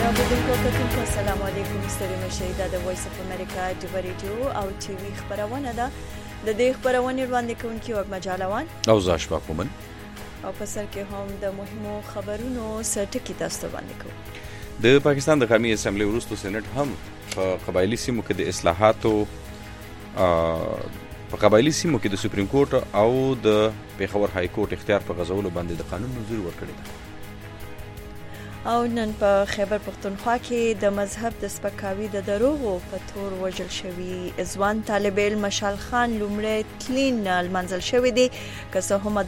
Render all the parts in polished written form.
اوریدونکو کتونکو السلام علیکم. ستړي مشئ. دا د وایس اف امریکا ډیو ریډیو او ټي وي خبرونه ده. د دې خبرونه وړاندې کوونکی وګما جالوان او زاش پاکومن او په سر کې هم د مهمو خبرونو سرټکی تاسو باندې کوو. د پاکستان د قومي اسمبلی وروسته سېنات هم په قبایلی سیمو کې د اصلاحاتو په قبایلی سیمو کې د سپریم کورټ او د پیښور های کورټ اختیار په غځولو باندې د قانون منظوري ورکړې ده. او نن په خیبر پختونخوا کې د مذهب د سپکاوي د دروغو په تور وژل شوی ځوان طالب علم مشال خان لومړی تلین المنزل شوی دی که څه هم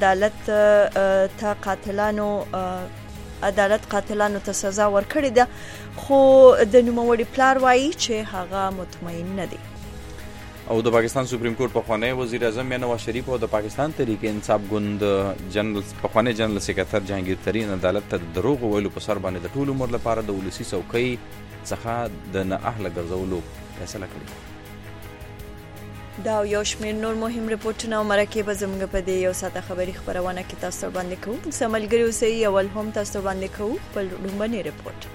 عدالت قاتلانو ته سزا ورکړې ده، خو د نوموړي پلار وایي چې هغه مطمئن نه دی. او د پاکستان سپریم کورټ پخوانی وزیر اعظم میاں نواز شریف او د پاکستان تحریک انصاف ګوند پخوانی جنرال سکرټر جهانگیر ترین عدالت ته د دروغ ویلو په سر باندې د ټول عمر لپاره د ولسی څوکۍ څخه د نه اهله ګرځولو فیصله کړې. دا یو شمېر نور مهم رپورټونه او مرکې به زموږ په دې یو ساعته خبري خبرونه کې تاسو باندې کوو. سملګری اوسئ. اول هم تاسو باندې کوو خپل لومړنی رپورټ.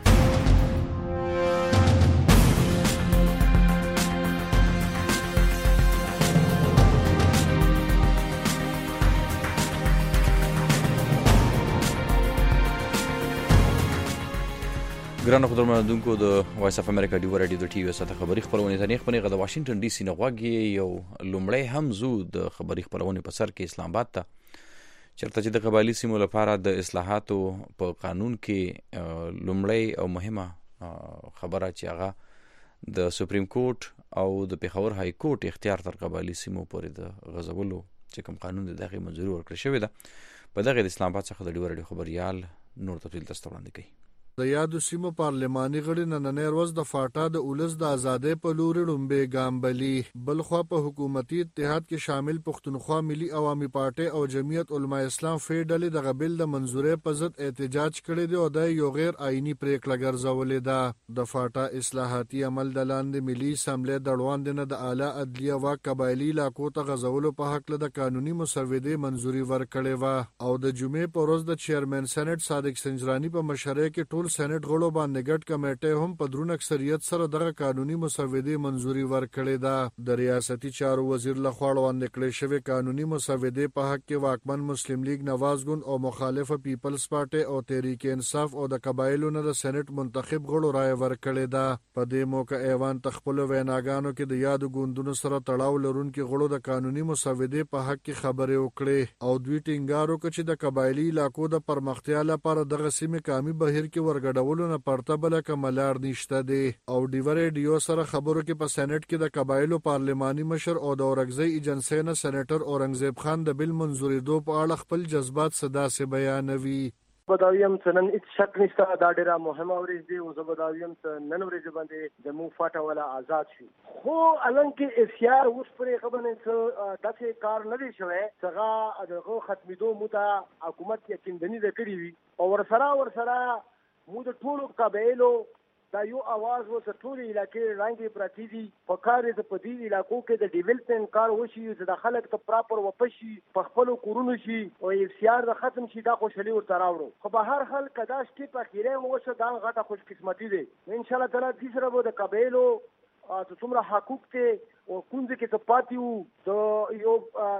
ګرانو خبرونکو د وایس اف امریکا ډیو ریډیو د ټي وي سره خبري خبرونه ځنې خپل غد واشنگټن ډي سي نه غواګي یو لومړی هم زو د خبري خبرونه په سر کې اسلام آباد ته چرته چې د قبایلی سیمو لپاره د اصلاحاتو په قانون کې لومړی او مهمه خبره چې هغه د سپریم کورټ او د پیښور های کورټ اختیار تر قبایلی سیمو پورې د غځولو چې کوم قانون د دغه منځوري ورکړل شوی ده. په دغه د اسلام آباد څخه د ډیو ریډیو خبريال نور تفصیل تاسو وړاندې کوي. د یادو سیمو پارلماني غړي نننۍ ورځ د فاټا د اولس د ازادۍ په لوري لومبې ګام بلي. بلخوا په حکومتي اتحاد کې شامل پښتونخوا ملي عوامي پارټي او جمعیت علماء اسلام فی ډلې د غبل د منظوري په ضد احتجاج کړی دی او د یو غیر آئینی پریکړه ګرځولې ده. د فاټا اصلاحاتي عمل د لاندې ملي اسمبلی د وړاندې د اعلی عدلیه واک قبایلی علاقو ته غځولو په حق له د قانوني مسودې منظوري ورکړې و او د جمعې په ورځ د چیرمن سېنات صادق سنجرانی په مشرۍ کې ټول سېنات غړو باندې ګډ کمیټه هم په درون اکثریت سره دغه قانوني مسودې منظوري ورکړې ده. د ریاستي چارو وزیر لخوا وړاندې کړې شوی قانوني مسودې په حق کې واکمن مسلم لیگ نواز ګوند او مخالفه پیپلز پارټي او تحریک انصاف او د قبایلو نه د سېنات منتخب غړو رائے ورکړې ده. په دې موقع ایوان تخپل ویناګانو کې د یادو ګوندونو سره تړاو لرونکي غړو د قانوني مسودې په حق کې خبرې وکړې او دوی ټینګار وکړ چې د قبایلی علاقو د پرمختیا لپاره دغه سیمې قومي بهیر کې ورګډولو نه پرته بل کملار نشته دی. او ډیو ریډیو سره خبرو کې په سېنات کې د قبایلو پارلماني مشر او د اورګزۍ ایجنسی نه سېنیټر اورنګزیب خان د بل منظوریدو په اړه خپل جذبات صدا سي بیانوي. بداویم څنن هیڅ شک نشته دا ډیره مهمه ورځ دی او زه بداویم نن ورځ باندې د مو فاټا ولا آزاد شي. خو الان کې اسیار اوس پرې خبرې څه داسې کار نه دی شوی څنګه دغه ختمېدو مو ته حکومت یقیندنی کړی وي او ورسره مو د ټولو قبایلو دا یو आवाज و چې ټول علاقې رنګي پراتی دي په کار د پدې علاقو کې د ډیولپمنٹ کار وشي چې د خلک ته پراپر وپشي په خپل کورونو شي او افسیار د ختم شي دا خوشالي ورته راوړو. خو به هر حال کداش کې په خیره مو څه دا غټه خوش قسمتي دي ان شاء الله تعالی دې سره به د قبایلو ته څومره حقوق ته او کوم ځکه ته پاتیو د یو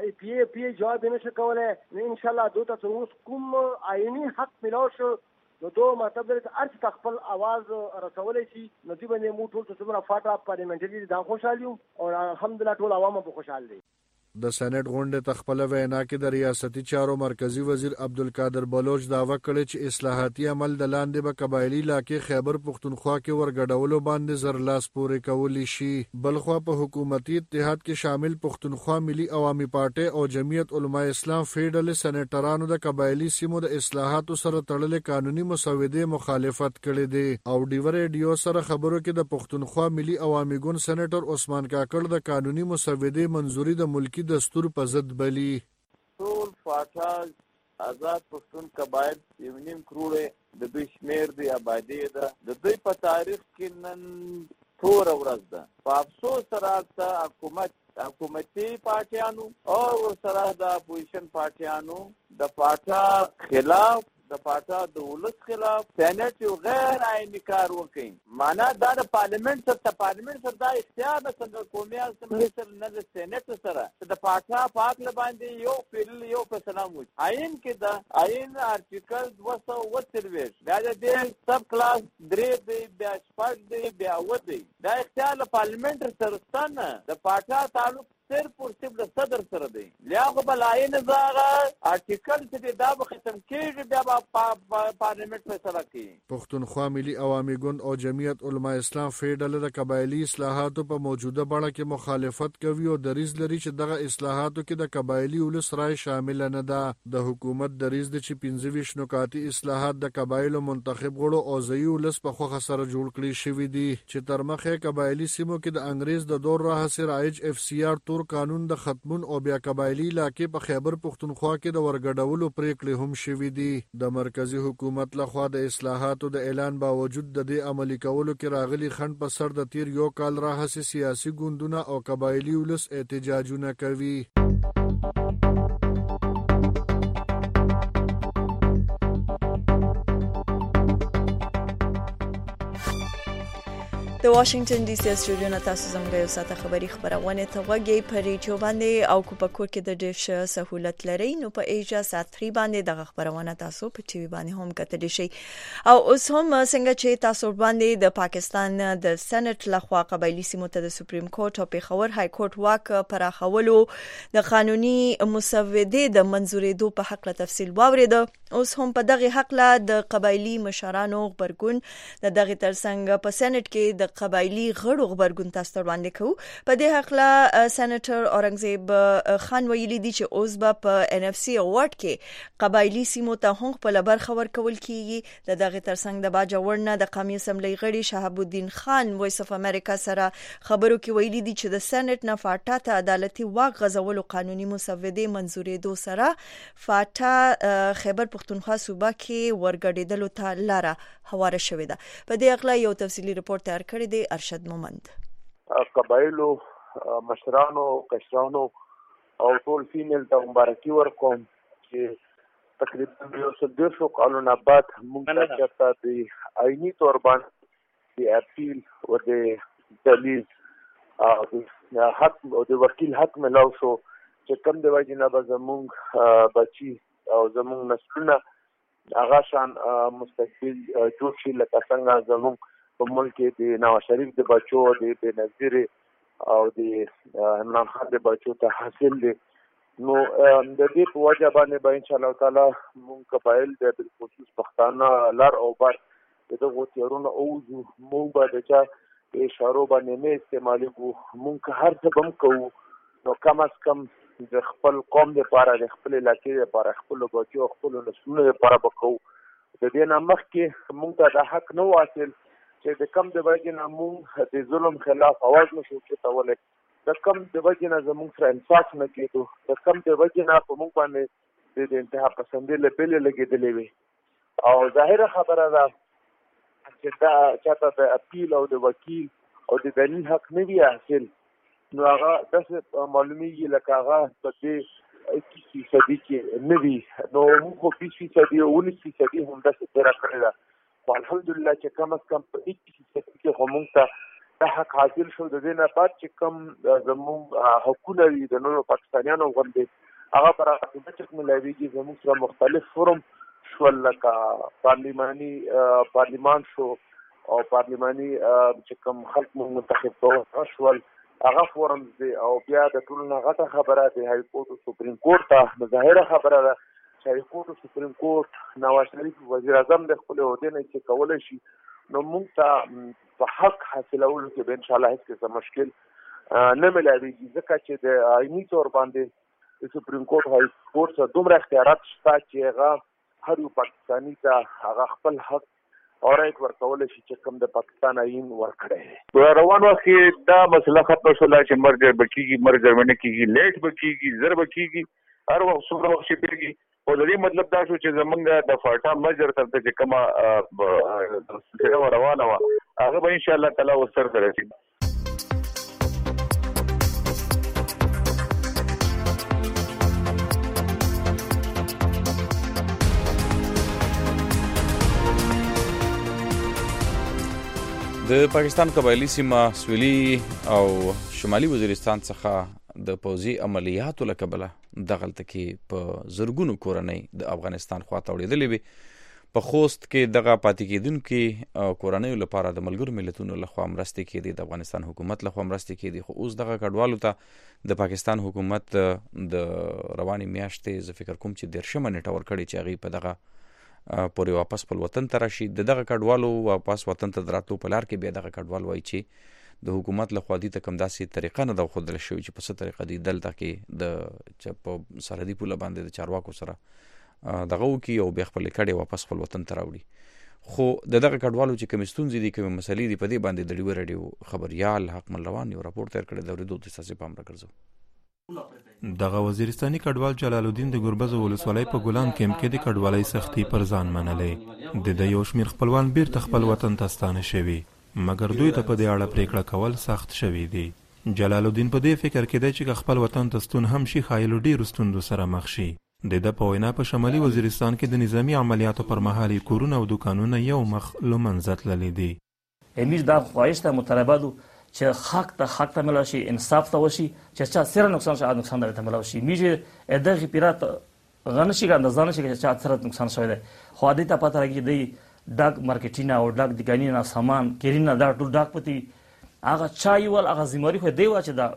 پی جواب نشه کوله ان شاء الله دوی ته اوس کوم آئینی حق ملو شو نو دو مطلب د ارث تخپل आवाज رسولې شي نو دی باندې مو ټول څومره فاټا پارلیمنټري دا خوشالیو او الحمدلله ټول عوامو په خوشاله دي. د سېنات غونډې تخپل وینا کې د ریاستي چارو مرکزی وزیر عبدالقادر بلوچ داوا کړی چې اصلاحاتي عمل د لاندې به قبایلی علاقې خیبر پختونخوا کې ورګډولو باندې زرلاس پورې کولی شي. بلخوا په حکومتي اتحاد کې شامل پختونخوا ملي عوامي پارټي او جمعیت علماء اسلام فیډرل سېنیټرانو د قبایلی سیمو د اصلاحاتو سره تړلې قانوني مسودې مخالفت کړې دي. او ډیو ریډیو سره خبرو کې د پختونخوا ملي عوامي ګوند سېنیټر عثمان کاکړ د قانوني مسودې منظوري د ملکی دستور په ضد بلی. ټول فاټا آزاد پښتون قبایل 1.5 کروڑ د دوی شمیر دی آبادی ده د دوی په تاریخ کې نن تور ورځ ده. په افسوس سره حکومتي پارټیانو او سره د اپوزیشن پارټیانو د فاټا خلاف د پاچا د ولس خلاف سېنات یو غیر آئیني کار وکړي. معنا دا د پارلیمنت سره دا اختیار نه څنګه قومي اسمبلی سره نه د سېنات سره د پاچا پاک باندې یو فعل یو فیصله وي. آئین کې دا آئین آرټیکل 223 دا د سب کلاس 3 دی بیا 5 دی بیا 7 دی. دا اختیار پارلیمنت سره ستنه د پاچا تعلق صرف اور صرف د صدر سره دی. لیاغه بلاین زاغه آرټیکل چې دا به ختم کیږي بیا پارلیمنت فیصله کوي. پښتونخوا ملي عوامي ګوند او جمعیت علما اسلام فیډل د قبایلی اصلاحاتو په موجوده بڼه کې مخالفت کوي او دریځ لري چې دغه اصلاحاتو کې د قبایلی ولس رائے شامل نه ده. د حکومت دریځ د چې 25 نکاتي اصلاحات د قبایلو منتخب غړو او ځایي ولس په خوخه سره جوړ کړي شوی دي چې تر مخه قبایلی سیمو کې د انګريز د دور راهسي رایج اف سی آر تور قانون د ختمون او بیا قبایلی علاقې په خیبر پښتونخوا کې د ورګډولو پریکړې هم شوې دي. د مرکزی حکومت لخوا د اصلاحاتو د اعلان باوجود د دې عملي کولو کې راغلي خنډ په سر د تیر یو کال راهسي سیاسي ګوندونه او قبایلی ولس احتجاجونه کوي. د واشنگټن ډي سي سټوډیو نه تاسو زموږ یو ساعت خبری خبرونه ته وګورئ په ریډیو باندې او کو په کور کې د ډیش سہولت لري. نو په ایجا سات 3 باندې د خبرونه تاسو په ټي وي باندې هم کتلی شئ. او اوس هم څنګه چې تاسو باندې د پاکستان د سېنات لخوا قبایلی سیمو ته د سپریم کورټ او پیښور های کورټ واک پراخولو د قانوني مسودې د منځورېدو په حق له تفصیل واورید. اوس هم په دغه حق له د قبایلی مشرانو خبرګون د دغه ترڅنګ په سېنات کې د قبایلی غړو خبرګون تاسو ته وړاندې کوو. په دې حق له سېنیټر اورنګزیب خان ویلي دي چې اوس به په ان اف سی اوارد کې قبایلی سیمو ته هم خپل برخه ورکول کیږي. د دغه ترڅنګ د باجوړ د قومي اسمبلی غړي شهاب الدین خان وایس اف امریکا سره خبرو کې ویلي دي چې د سېنات نه فاټا ته عدالتي واک غځولو قانوني مسودې منځورېدو سره فاټا خیبر پښتونخوا صوبه کې ورګډېدلو ته لاره هواره شوې ده. په دې اړه یو تفصیلی رپورت تیار کړی دی ارشد مومند. قبایلو مشرانو کشرانو او ټول فیمیل ته مبارکي ورکوم چې تقریبا یو څه 200 کالونه بعد موږ ته د آئینی تور باندې د اپیل او د دلیل او د حق او د وکیل حق ملاو شو چې کوم د وجه نه به زموږ بچي او زموږ نسلونه هغه شان مستقبل جوړ شي لکه څنګه زموږ په ملک کې د نواز شریف د بچو د بنظیر او د عمران خان د بچو ته حاصل دي. نو د دې په وجه باندې به ان شاء الله تعالی موږ قبایل د بالخصوص پښتانه لار او بر دغه تیارونه او موږ به د چا اشارو باندې نه استعمالي کوو. موږ هر څه بم کوو نو کم از کم د خپل قوم لپاره د خپل علاقې لپاره خپل بچو خپل نسلونو لپاره وکړو. د دې نه مخکې موږ ته د حق نو حاصل چې د کم د وجه نه موږ د ظلم خلاف आवाज نشو چتولای. د کم د وجه نه زموږ سره انصاف نه کېدو. د کم د وجه نه په موږ باندې د انتها پسندې لپاره لګېدلې وي. او ظاهره خبره ده چې دا چاته د اپیل او د وکیل او د دلیل حق نه وي حاصل نو هغه داسې معلومیږي لکه هغه په دې 21% کې نه وي. نو موږ 20% او 19% هم داسې تېره کړې ده. الحمدلله چې کم از کم په 21% کې هم موږ ته د حق حاصل شو. د دې نه بعد چې کم زموږ حقونه دي د نورو پاکستانیانو غوندې هغه پر هغه چې ملاویږي زموږ سره مختلف فورم شول لکه پارلیمان شو او پارلیماني چې کوم خلک موږ منتخب کوو شول هغه فورم دی. او بیا د ټول نه غټه خبره دی های کورټ او سپریم کورټ ته ظاهره خبره ده چې های کورټ او سپریم کورټ نواز شریف وزیر اعظم د خپل عہده نه چې کولای شي نو موږ ته په حق حاصلولو کې به ان شاء الله هیڅ څه مشکل نه ملاويږي ځکه چې د آئینی تور باندې د سپریم کورټ های کورټ څخه دومره اختیارات شته چې هغه هر یو پاکستاني ته هغه خپل حق او رایټ ورکول شي چې کوم د پاکستان آئین ورکړي. روان وخت کې دا مسله ختمه شوه چې مرګ بکیږي مرګ درمنه کیږي لیټ بکیږي زر بکیږي هر وخت څومره وخت پیږي. او د دې مطلب دا شو چې زمونږ د فاټا مجر تر ته چې کومه سره روانه وه هغه به ان شاء الله تعالی وسر درسي. د پاکستان قبایلی سیمه سویلي او شمالي وزیرستان څخه د پوځي عملیاتو له کبله دغلته کې په زرګونو کورنۍ د افغانستان خواته وړېدلې وې. په خوست کې دغه پاتې کېدونکي کورنیو لپاره د ملګرو ملتونو لخوا مرستې کېدې، د افغانستان حکومت لخوا مرستې کېدې، خو اوس دغه کډوالو ته د پاکستان حکومت د روانې میاشتې زه فکر کوم چې 10 نیټه ورکړې چې هغوی په دغه پورې واپس خپل وطن ته راشي. د دغه کډوالو واپس وطن ته د راتلو په لار کې بیا دغه کډوال وایي چې د حکومت لخوا دوی ته کوم داسې طریقه نه ده ښودل شوې چې په څه طریقه دوی دلته کې په سرحدي پوله باندې د چارواکو سره دغه وکړي او بیا خپلې کډې واپس خپل وطن ته راوړي. خو د دغه کډوالو چې کومې ستونزې دي، کومې مسلې دي، په دې باندې د ډیوه راډیو خبریال حق ملوان یو راپور تیار کړی، د اورېدو ته ستاسې پام راګرځو. دغه وزیرستاني کډوال جلال الدین د ګربز ولسوالۍ په ګلان کمپ کې د کډوالۍ سختي پر ځان منلې. د یو شمېر خپلوان بیرته خپل وطن ته ستانه شوي، مګر دوی ته په دې اړه پریکړه کول سخت شوي دي. جلال الدین په دې فکر کې دی چې خپل وطن ته ستون هم شي ښایي له ډېرو ستونزو سره مخ شي. د ده په وینا په شمالي وزیرستان کې د نظامي عملیاتو پر مهال کورونه او دوکانونه یو مخ له منځه تللي دي. امیر دا خواهش ته مطالبه چې حق ته ملاوي شي، انصاف ته وشي، چې چا سره نقصان شي نقصان ته ملاوي شي. میجه دغه پیرات غنشي اندازه نشي چې چا سره نقصان شوی دی. خو دې ته پته راګي دی ډاک مارکیټینا او ډاک دګانینا سامان کیرینا دا ټول ډاک پتی هغه چای ول هغه زموري خو دی وا چې دا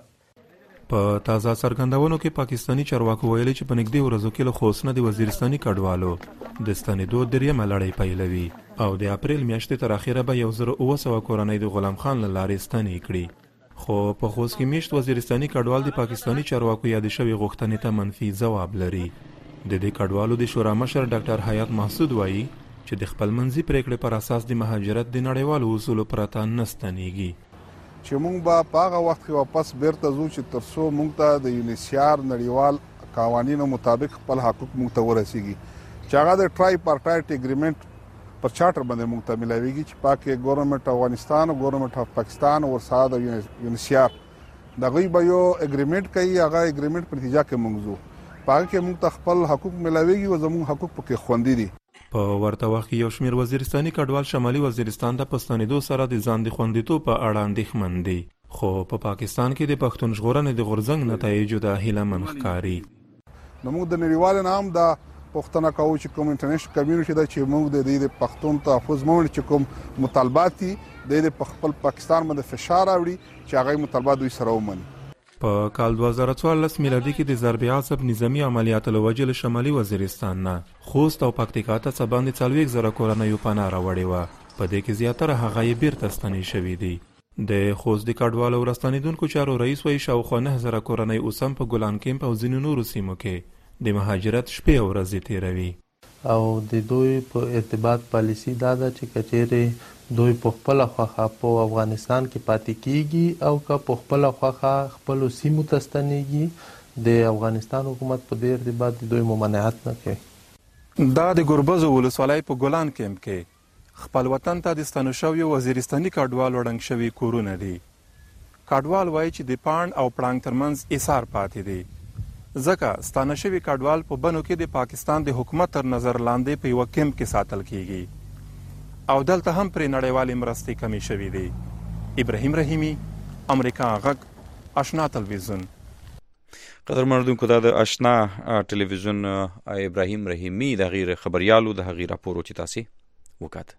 په تازه څرګندونو کې پاکستانی چارواکو ویلي چې په نږدې ورځو کې له خوست نه د وزیرستاني کډوالو د ستنېدو درېیمه لړۍ پیلوي او د اپریل میاشتې تر اخره به 1900 کورنۍ د غلام خان له لارې ستنې کړي. خو په خوست کې میشت وزیرستاني کډوال د پاکستانی چارواکو یادې شوې غوښتنې ته منفي ځواب لري. د دې کډوالو د شورا مشر ډاکټر حیات محسود وایي چې د خپلمنځي پریکړې پر اساس د مهاجرت د نړیوالو اصولو پرته نه ستنېږي. چې موږ به په هغه وخت کې واپس بیرته ځو چې تر څو موږ ته د یونیسیار نړیوال قوانینو مطابق خپل حقوق موږ ته ورسیږي، چې هغه د ټرای پارټایټ اګریمنټ پر چارټر باندې موږ ته ملاویږي چې پاکه ګورنمنت افغانستان او ګورنمنت اف پاکستان او سره د یونیسیار دغه به یو اګریمنټ کوي، هغه اګریمنټ په نتیجه کې موږ ځو پاکه کې موږ ته خپل حقوق ملاویږي او زموږ حقوق پکې خوندي دي. په ورته وخت کې یو شمېر وزیرستاني کډوال شمالي وزیرستان ته په ستنېدو سره د ځان د خوندیتوب په اړه اندېښمن دي، خو په پاکستان کې د پښتون ژغورنې د غورځنګ نتایجو د هیله من ښکاري. نو موږ د نړیوال نام د پښتنه کوو چې کوم انټرنیشنل کمیونټي دا چې موږ د دې پښتون تحفظ موږ چې کوم مطالبات دي د خپل پاکستان باندې فشار راوړي چې هغه مطالبات دوی سره ومني. په کال 2014 میلادي کې د ضرب عصب نظامی عملیاتو له وجې له شمالي وزیرستان نه خوست او پکتیکا ته څه باندې 40,000 کورنیو پناه راوړې وه. په دې کې زیاتره هغه یې بیرته ستنې شوي دي. د خوست د کډوالو راستنېدونکو چارو رئیس وایي شاوخوا 9,000 کورنۍ اوس هم په ګلان کمپ او ځینو نورو سیمو کې د مهاجرت شپې او ورځې تیروي. او د دوی په ارتباط پالیسي دا ده چې کچېرې دوی په خپله خوښه په افغانستان کې پاتې کیږي او که په خپله خوښه خپلو سیمو ته ستنېږي، د افغانستان حکومت په دې ارتباط د دوی ممانعت نه کوي. دا د ګربز ولسوالۍ په ګلان کمپ کې خپل وطن ته د ستنو شویو وزیرستاني کډوالو ړنګ شوي کورونه دي. کډوال وایي چې د پاڼ او پړانګ ترمنځ ایثار پاتې دی، ځکه ستانه شوي کډوال په بنو کې د پاکستان د حکومت تر نظر لاندې په یوه کمپ کې ساتل کیږي او دلته هم پرې نړیوالې مرستې کمې شوي دي. ابراهیم رحیمي، امریکا غږ، آشنا تلویزیون. قدرمنو اوریدونکو، دا د آشنا ټلویزیون ابراهیم رحیمي د غیر خبریالو د هغې راپور چې تاسې وکات.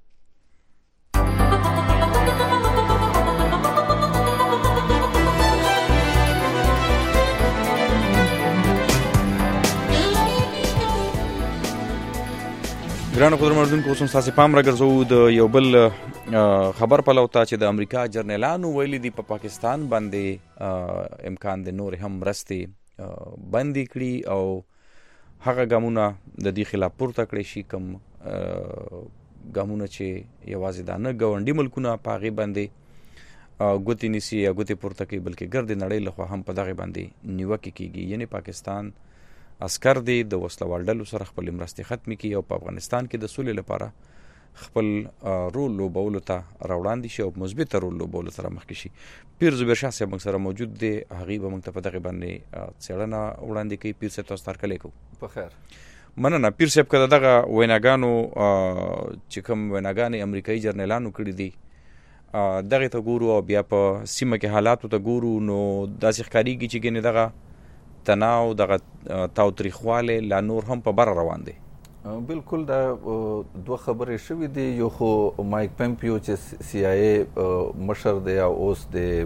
ګرانو قدرمنو اوریدونکو، اوس هم ستاسې پام راګرځوو د یو بل خبر پلو ته چې د امریکا جرنیلانو ویلي دي په پاکستان باندې امکان د نورې هم مرستې بندې کړي او هغه ګامونه د دې خلاف پورته کړی شي، کوم ګامونه چې یوازې دا نه ګاونډي ملکونه په هغې باندې ګوتې نیسي یا ګوتې پورته کوي، بلکې ګرد نړۍ لخوا هم په دغې باندې نیوکې کیږي. یعنې پاکستان عسکر دی د وسلوال ډلو سره خپل مرستې ختمې کړي او په افغانستان کې د سولې لپاره خپل رول لوبولو ته راوړاندې شي او مثبت رول لوبولو سره مخکې شي. پیر زبیر شاه صاحب موږ سره موجود دی، هغې به موږ ته په دغې باندې څېړنه وړاندې کوي. پیر صاحب تاسو ته هرکلی کوو. په خیر. مننه. پیر صاحب، که د دغه ویناګانو چې کوم ویناګانې امریکایي جرنیلانو کړي دي دغه ته ګورو او بیا په سیمه کې حالاتو ته ګورو، نو داسې ښکارېږي چې ګینې دغه تناو دغه تاوتریخوالی لا نور هم په بره روان دی. بالکل دا دوه خبرې شوي دي. یو خو مایک پمپیو چې سی آی ای مشر دی او اوس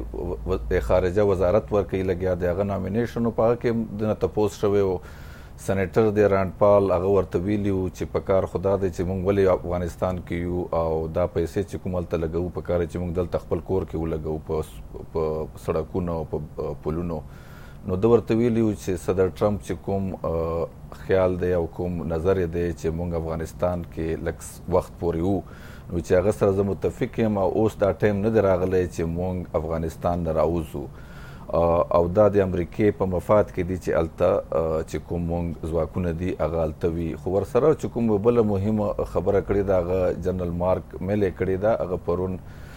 د خارجه وزارت ورکوي لګیا دی، هغه نامینیشن په هغه کې دنه تپوس شوی و. سینیټر دی راند پال هغه ورته ویلي و چې په کار خدا دی چې موږ ولې افغانستان کې یو او دا پیسې چې کوم هلته لګوو په کار چې موږ دلته خپل کور کې ولګوو په سړکونو او په پلونو. نو ده ورته ویلي و چې صدر ټرمپ چې کوم خیال دی او کوم نظر دی چې موږ افغانستان کې لږ وخت پورې وو، نو چې هغه سره زه متفق یم او اوس دا ټایم نه دی راغلی چې موږ افغانستان نه راوځو او دا د امریکې په مفاد کې دي چې هلته چې کوم موږ ځواکونه دي هغه هلته وي. خو ورسره چې کوم بله مهمه خبره کړې ده هغه جنرال مارک میلې کړې ده. هغه پرون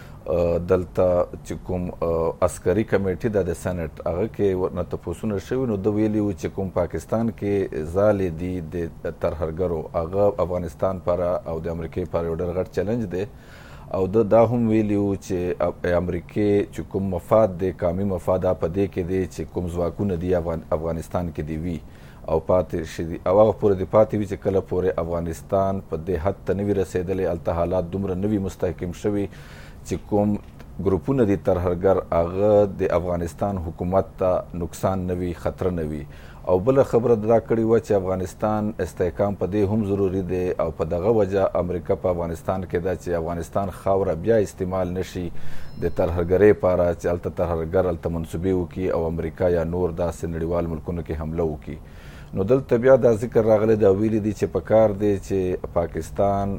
دلته چې کوم عسکري کمیټې ده د سینټ هغه کې نه تپوسونه شوي، نو ده ویلي و چې کوم پاکستان کې ځالې دي د ترهګرو هغه افغانستان لپاره او د امریکې لپاره یو ډېر غټ چیلنج دی. او دا هم ویلي و چې امریکې چې کوم مفاد دی قومي مفاد په دې کې دی چې کوم ځواکونه دي افغانستان کې دی وي او پاتې شي او هغه پورې د پاتې وي چې کله پورې افغانستان په دې حد ته نه وي رسېدلی، هلته حالات دومره نه وي مستحکم شوي چې کوم ګروپونه دي ترهګر هغه د افغانستان حکومت ته نقصان نه وي، خطر نه وي. او بله خبره دا کړې وه چې افغانستان استحکام په دې هم ضروري دی او په دغه وجه امریکا په افغانستان کې ده چې افغانستان خاوره بیا استعمال نشي د ترهګرۍ لپاره چې هلته ترهګر هلته منصوبې وکړي او امریکا یا نور داسې نړیوال ملکونو کې حمله وکړي. نو دلته بیا دا ذکر راغلی دا ویلي دي چې په کار دی چې پاکستان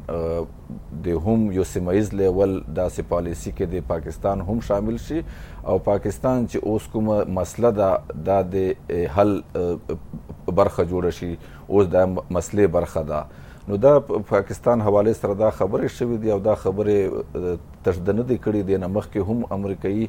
د هم یو سیمهیز لیول داسې پالیسي کې د پاکستان هم شامل شي او پاکستان چې اوس کومه مسله ده دا د حل برخه جوړه شي، اوس دا مسلې برخه ده. نو دا پاکستان حوالې سره دا خبرې شوي دي او دا خبرې تشدد نه دي کړي. دې نه مخکې هم امریکایي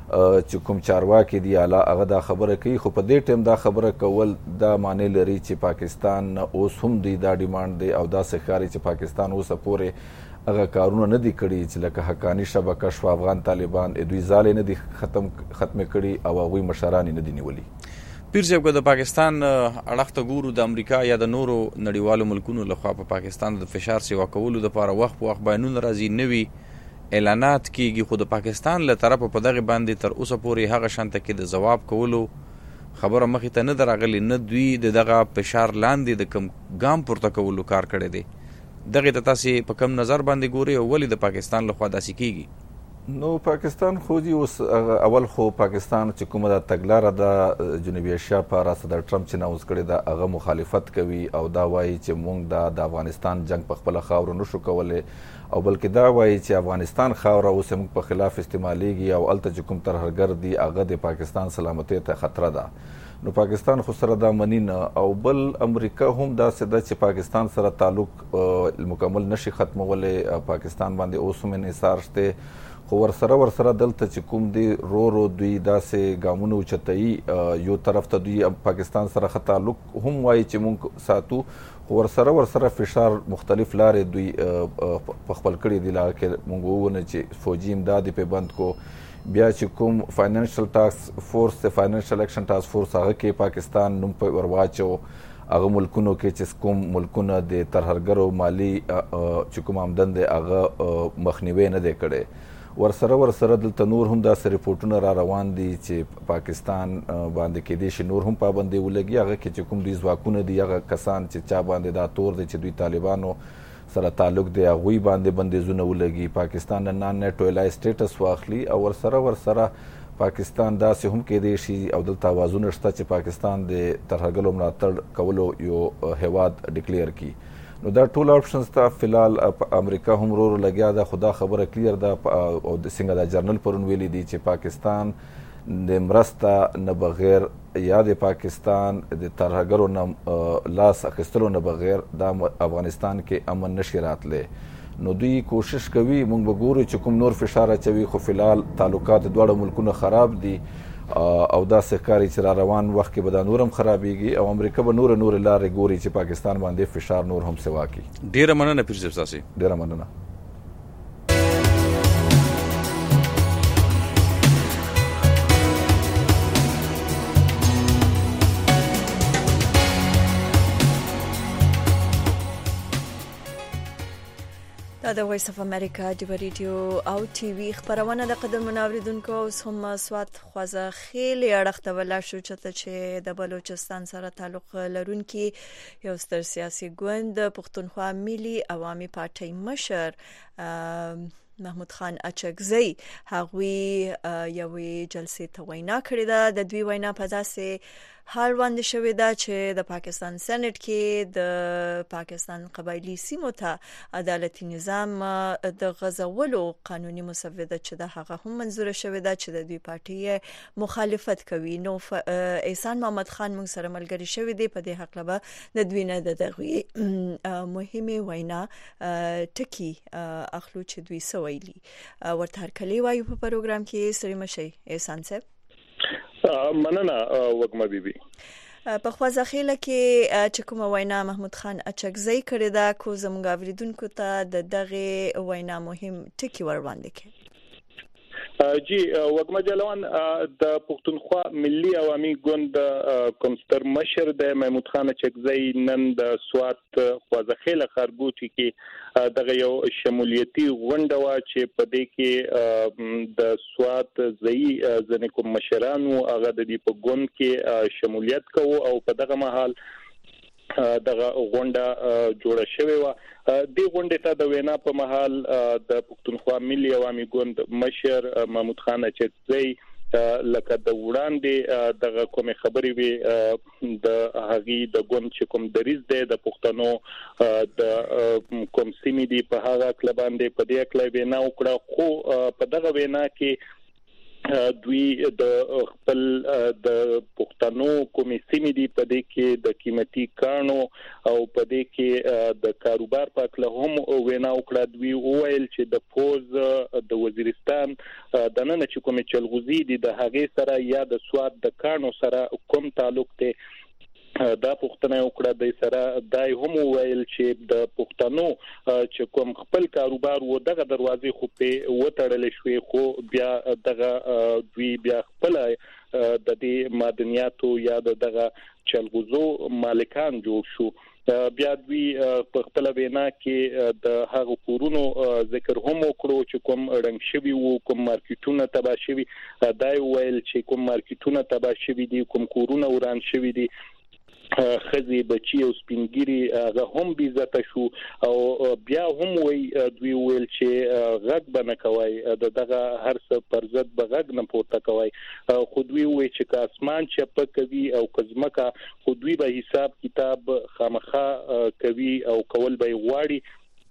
چې کوم چارواکي دي هغه دا خبره کوي، خو په دې ټایم دا خبره کول دا معنی لري چې پاکستان اوس هم دوی دا ډیمانډ دی او داسې ښکاري چې پاکستان اوسه پورې هغه کارونه نه دي کړي چې لکه حقاني شبکه شو، افغان طالبان دوی ځالې نه دي ختمې کړي او هغوی مشران یې نه دي نیولي. پیر صاحب که د پاکستان اړخ ته ګورو د امریکا یا د نورو نړیوالو ملکونو لخوا په پاکستان د فشار سیوا کولو دپاره وخت په وخت بیانونه راځي، نوي اعلانات کیږي، خو د پاکستان له طرفه په دغه باندې تر اوسه پورې هغه شانته کې د ځواب کولو خبره مخې ته نه ده راغلې، نه دوی د دغه فشار لاندې د کوم ګام پورته کولو کار کړی دی. دغې ته تاسې په کم نظر باندې ګورئ او ولې د پاکستان لخوا داسې کیږي؟ نو پاکستان خو دي اوس اول خو پاکستان چې کومه دا تګلاره ده جنوبي ایشیا په صدر ټرمپ چې ناوز کړې ده هغه مخالفت کوي او دا وایي چې موږ د افغانستان جنگ په خپله خاوره نشو کولی او بلکې دا وایي چې افغانستان خاوره اوس موږ په خلاف استعمالیږي او هلته چې کوم ترهګر دي هغه د پاکستان سلامتۍ ته خطره ده. نو پاکستان خو سره دا مني نه او بل امریکا هم داسې ده چې پاکستان سره تعلق مکمل نشي ختمولی، پاکستان باندې اوس هم انحصار شته، خو ورسره دلته چې کوم دی رو دوی داسې ګامونه اوچتوي، یو طرف ته دوی پاکستان سره ښه تعلق هم وایي چې موږ ساتو، خو ورسره فشار مختلف لارې دوی په خپل کړي دي. لکه کې موږ وونه چې فوجي امداد یې پې بند کو، بیا چې کوم فاینانشل ټاسک فورس د فاینانشل اکشن ټاسک فورس هغه کې پاکستان نوم په ور واچو، هغه ملکونو کې چې کوم ملکونه د ترهګرو مالی چې کوم آمدن دی هغه مخنیوی نه دی کړی. ورسره دلته نور هم داسې ریپورټونه را روان دي چې پاکستان باندې کېدای شي نور هم پابندۍ ولګي، هغه کې چې کوم دوی ځواکونه دي هغه کسان چې چا باندې دا تور دی چې دوی طالبانو سره تعلق دی هغوی باندې بندیزونه ولګي، پاکستان نان نیټو الای سټیټس واخلي او ورسره پاکستان داسې هم کېدای شي او دلته اوازونه شته چې پاکستان د ترهګرو ملاتړ کولو یو هیواد ډیکلیر کړي. نو دا ټول آپشنز ته فلحال امریکا هم ورو لګیا ده، خو دا خبره کلیر ده او څنګه دا جرنل پرون ویلي دي چې پاکستان د مرسته نه بغیر یا د پاکستان د ترهګرو نه لاس اخیستلو نه بغیر دا افغانستان کې امن نشي راتلی. نو دوی کوشش کوي، موږ به ګورو چې کوم نور فشار اچوي، خو فلحال تعلقات دواړه ملکونه خراب دي او داسې ښکاري چې را روان وخت کې به دا نور هم خرابېږي او امریکا به نور لارې ګوري چې پاکستان باندې فشار نور هم سوا کړي. ډېره مننه پیر صاحب تاسې. ډېره مننه. د وایس اف امریکا د ریډیو او ټي وي خبرونه د قدر منوریدونکو هم سوات خوازه خېل اړخته ولا شو چې د بلوچستان سره تعلق لرونکي یو ستر سیاسي ګوند پښتونخوا ملي عوامي پارټي مشر محمود خان اچکزی هغوی یوې جلسې ته وینا کړې ده. د دوی وینا په داسې حال باندې شوې ده چې د پاکستان سېنات کې د پاکستان قبایلی سیمو ته عدالتي نظام د غزولو قانوني مسوده چې د هغه هم منزوره شوې ده چې د دوی پارټي مخالفت کوي. نو احسان محمد خان موږ سره ملګری شوی دی په دې حق لبا د دوی نه د دغوی مهمه وینا ټکی اخلو چې دوی سویلی ورته هرکلی وایو په پروګرام کې سری مشي احسان صاحب. مننه وګما بیبي. په خوازخیله کې چې کومه وینا محمود خان اچکزی کړې ده کو زموږ اوریدونکو ته د دغه وینا مهم ټکی ور وړاندې کړي. جی وګما جلوان د پښتونخوا ملي عوامي ګوند کومستر مشر د محمود خان اچکزی نن د سوات خوازخیله خارګوټي کې دغه یو شمولیتي غونډه وا چې په دې کې د سوات ځای ځنې کوم مشرانو هغه د دې په ګوند کې شمولیت کوي او په دغه مهال دغه غونډه جوړه شوې و. د غونډې ته د وینا په محل د پښتونخوا ملي عوامي ګوند مشر محمود خان اچکزی لکه د وړاندې دغه کومه خبرې وي د هغي د ګوند چې کوم دریز دی د پښتنو د کوم سیمې دی په هغه کله باندې په دې کله وینا وکړه خو په دغه وینا کې دوی د خپل د پښتنو کومې سیمې دی په دې کې د قیمتي کانو او په دې کې د کاروبار په اړه هم وینا وکړه. دوی وویل چې د فوز د وزیرستان د نن چې کومې چلغوزي دي د هغې سره یا د سواد د کانو سره کوم تعلق دی دا پښتنه وکړه. د سره دای هم ویل چې د پښتنو چې کوم خپل کاروبار و دغه دروازې خو په وټړل شوې خو بیا دغه دوی بیا خپل د دې معدنیاتو یا دغه چلغوزو مالکان جوړ شو. بیا دوی په خپل وینا کې د هغو کورونو ذکر هم وکړو چې کوم رنګ شوی وو کوم مارکیټونه تباه شوی. دای ویل چې کوم مارکیټونه تباه شوی دي کوم کورونه وران شوی دي خزي بچي او سپینګيري هغه هم بي عزت شو او بیا هم دوی ویل چې غږ بنه کوي دغه هر څه پر ضد به غږ نه پورته کوي. خو دوی وی چې که اسمان چپ کوي او کزمکا خو دوی به حساب کتاب خامخا کوي او کول به غواړي.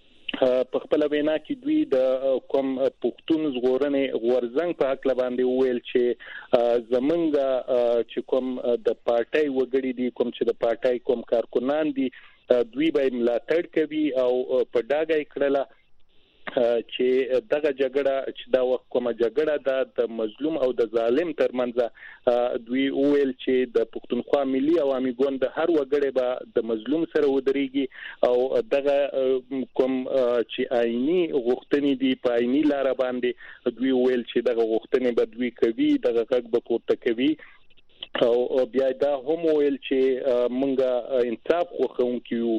په خپل وینا کې دوی د کوم پښتون ژغورنې غورزنګ په حق باندې ویل چې زمونږ چې کوم د پارټي وګړي دي کوم چې د پارټي کوم کارکونان دي دوی به ملاتړ کوي او په ډاګه کړله چې دغه جګړه چې دا وخت کومه جګړه د مظلوم او د ظالم ترمنځ دوی ویل چې د پښتونخوا ملي عوامي ګوند هر وګړي به د مظلوم سره ودرېږي او دغه کوم چې آئینی غوښتنې دي په آئینی لار باندې دوی ویل چې دغه غوښتنې به دوی کوي دغه غږ به پورته کوي. او بیا دا هم ویل چې مونږه انصاف خوښونکو یو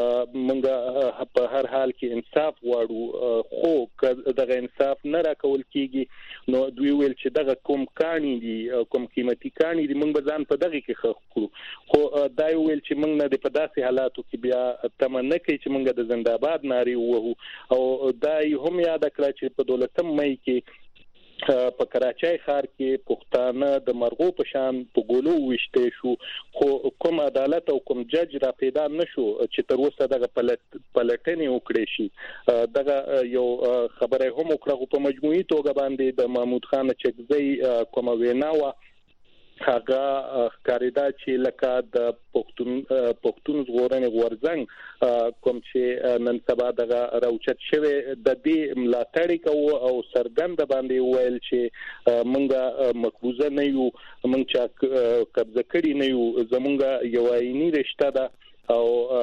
مونږه په هر حال کې انصاف غواړو خو دغه انصاف نه راکول کیږي نو دوی ویل چې دغه کوم کانی دي کوم قیمتي کانی دي مونږ به ځان په دغه کې خو خو دا ویل چې مونږ نه د په داسې حالاتو کې بیا تمنه کوي چې مونږ د زنده‌باد ناري وو او دا هم یاد کړه چې په 12 مې کې په کراچۍ ښار کې پښتانه د مرغو په شان په ګولو وشته شو خو کوم عدالت او کوم جج را پیدا نشو چې تر اوسه دغه پلټنې وکړي شي. دغه یو خبره هم وکړه په مجموعي توګه باندې د محمود خان اچکزی کوم وینا و هغه ښکارېدا چې لکه د پښتون ژغورنې غورزنګ کوم چې نن سبا دغه راوچت شوی د دې ملاتړ کوي او سرګند باندې ویل چې مونږه مقبوزه نه یو مونږ چې قبضه کړی نه یو زمونږه یو آئینی رشتہ ده او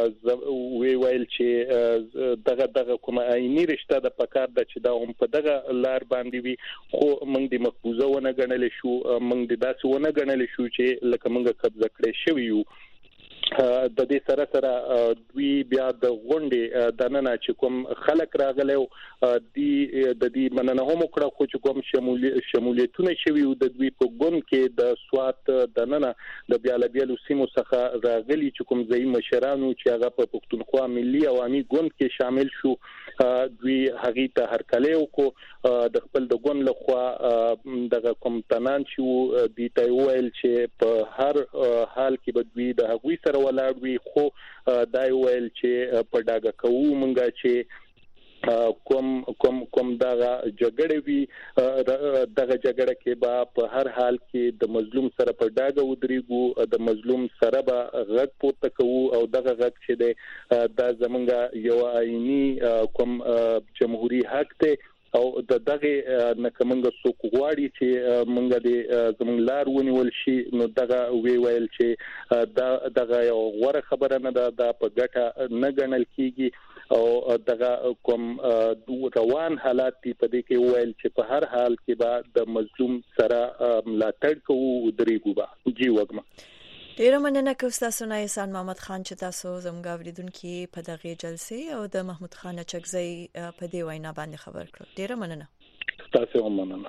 ویل چې دغه کومه آئینی رشتہ د پکار د چې دا هم په دغه لار باندې وي خو موږ د مقبوزه ونه غنل شو موږ د داسې ونه غنل شو چې لکه موږ قبضه کړی شو یو د دې سره دوی بیا د غونډې د نن چې کوم خلک راغلو د دې مننه هم کړه خو چې کوم شمولیتونه شوي د دوی په ګوند کې د سوات د نن د بیالبیلو سیمو څخه راغلي چې کوم ځای مشرانو چې هغه په پښتونخوا ملي عوامي ګوند کې شامل شو دوی هغه ته هرکلی وکړو د خپل د ګوند لخوا دغه کوم تنان چې دی ته ویل چې په هر حال کې به دوی د هغوی سره ولاړ وي خو دا ویل چې په ډاګه کوو مونږه چې کوم دغه جګړه وی دغه جګړه کې به په هر حال کې د مظلوم سره په ډاګه ودرېګو د مظلوم سره به غږ پورته کوو او دغه غږ چې د زمونږ یو آئینی کوم جمهوریت حق ته او دغه نکمنګ څوک غواړي چې مونږ د زمون لار ونیول شي نو دغه ویل چې دغه یو غوړه خبره نه ده په ګټه نه ګڼل کیږي او دغه کوم روان حالات په دې کې ویل چې په هر حال کې به د مظلوم سره ملاتړ کوو درېګو به جی وګما ډیره مننه کوم تاسو نه احسان محمد خان چې تاسو زموږ اوریدونکو په دغه جلسه او د محمود خان چکزی په دې وینا باندې خبر کړو ډیره مننه تاسو هم مننه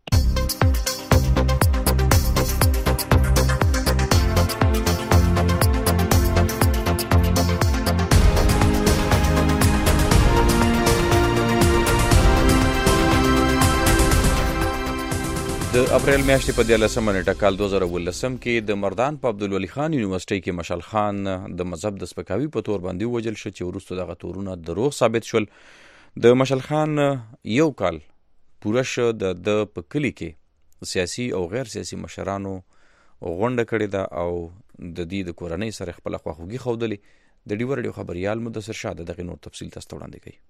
د اپریل میاشتې په 13 نیټه کال 2018 کې د مردان په عبدالولي خان یونیورسيټي کې مشال خان د مذهب د سپکاوي په تور باندې وجل شو چې وروسته دغه تورونه دروغ ثابت شول. د مشال خان یو کال پوره شو د په کلی کې سیاسي او غیر سیاسي مشرانو غونډه کړې ده او د دې د کورنۍ سره خپل خواخوږي ښودلې. د ډیو رادیو خبريال مدثر شاه دغه نور تفصیل تاسو وړاندې کوي.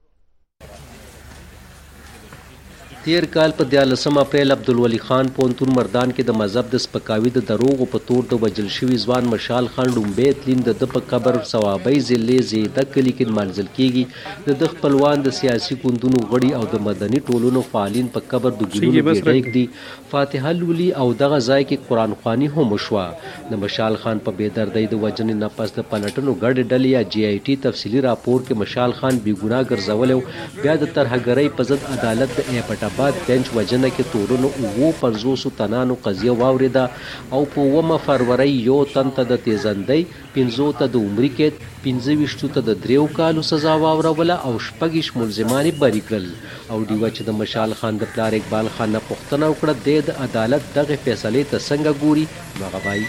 تیر کال په 13 اپریل عبدالولي خان پونتون مردان کې د مذهب د سپکاوي د دروغ په تور د وجل شوی ځوان مشال خان ډومبه تلین د په قبر ثوابي ضلع زیده کلی کې منځل کیږي د خپلوان د سیاسي ګوندونو غړي او د مدني ټولنو فعالین په قبر د ګلونو بیرغ دي فاتحه لولي او دغه ځای کې قران خواني هم وشوه. د مشال خان په بيدردۍ د وجنې نه پس د پلټنو ګډ ډلې یا جی آی ټي تفصیلی راپور کې مشال خان بې ګناه ګرځول بیا د ترهګرۍ په ضد عدالت د اپټ بعد بنچ وجنه کې تورونو 500 تنانو قضیه واوریده او په 1 فروری یو تن ته د تیزندۍ 15 ته د عمرې کې 25 ته د 3 کالو سزا واوروله او 6 ملزمان بری کړل. او دیو چې د مشال خان د پلار اقبال خان نه پوښتنه وکړه د عدالت دغه فیصله ته څنګه ګوري مغبای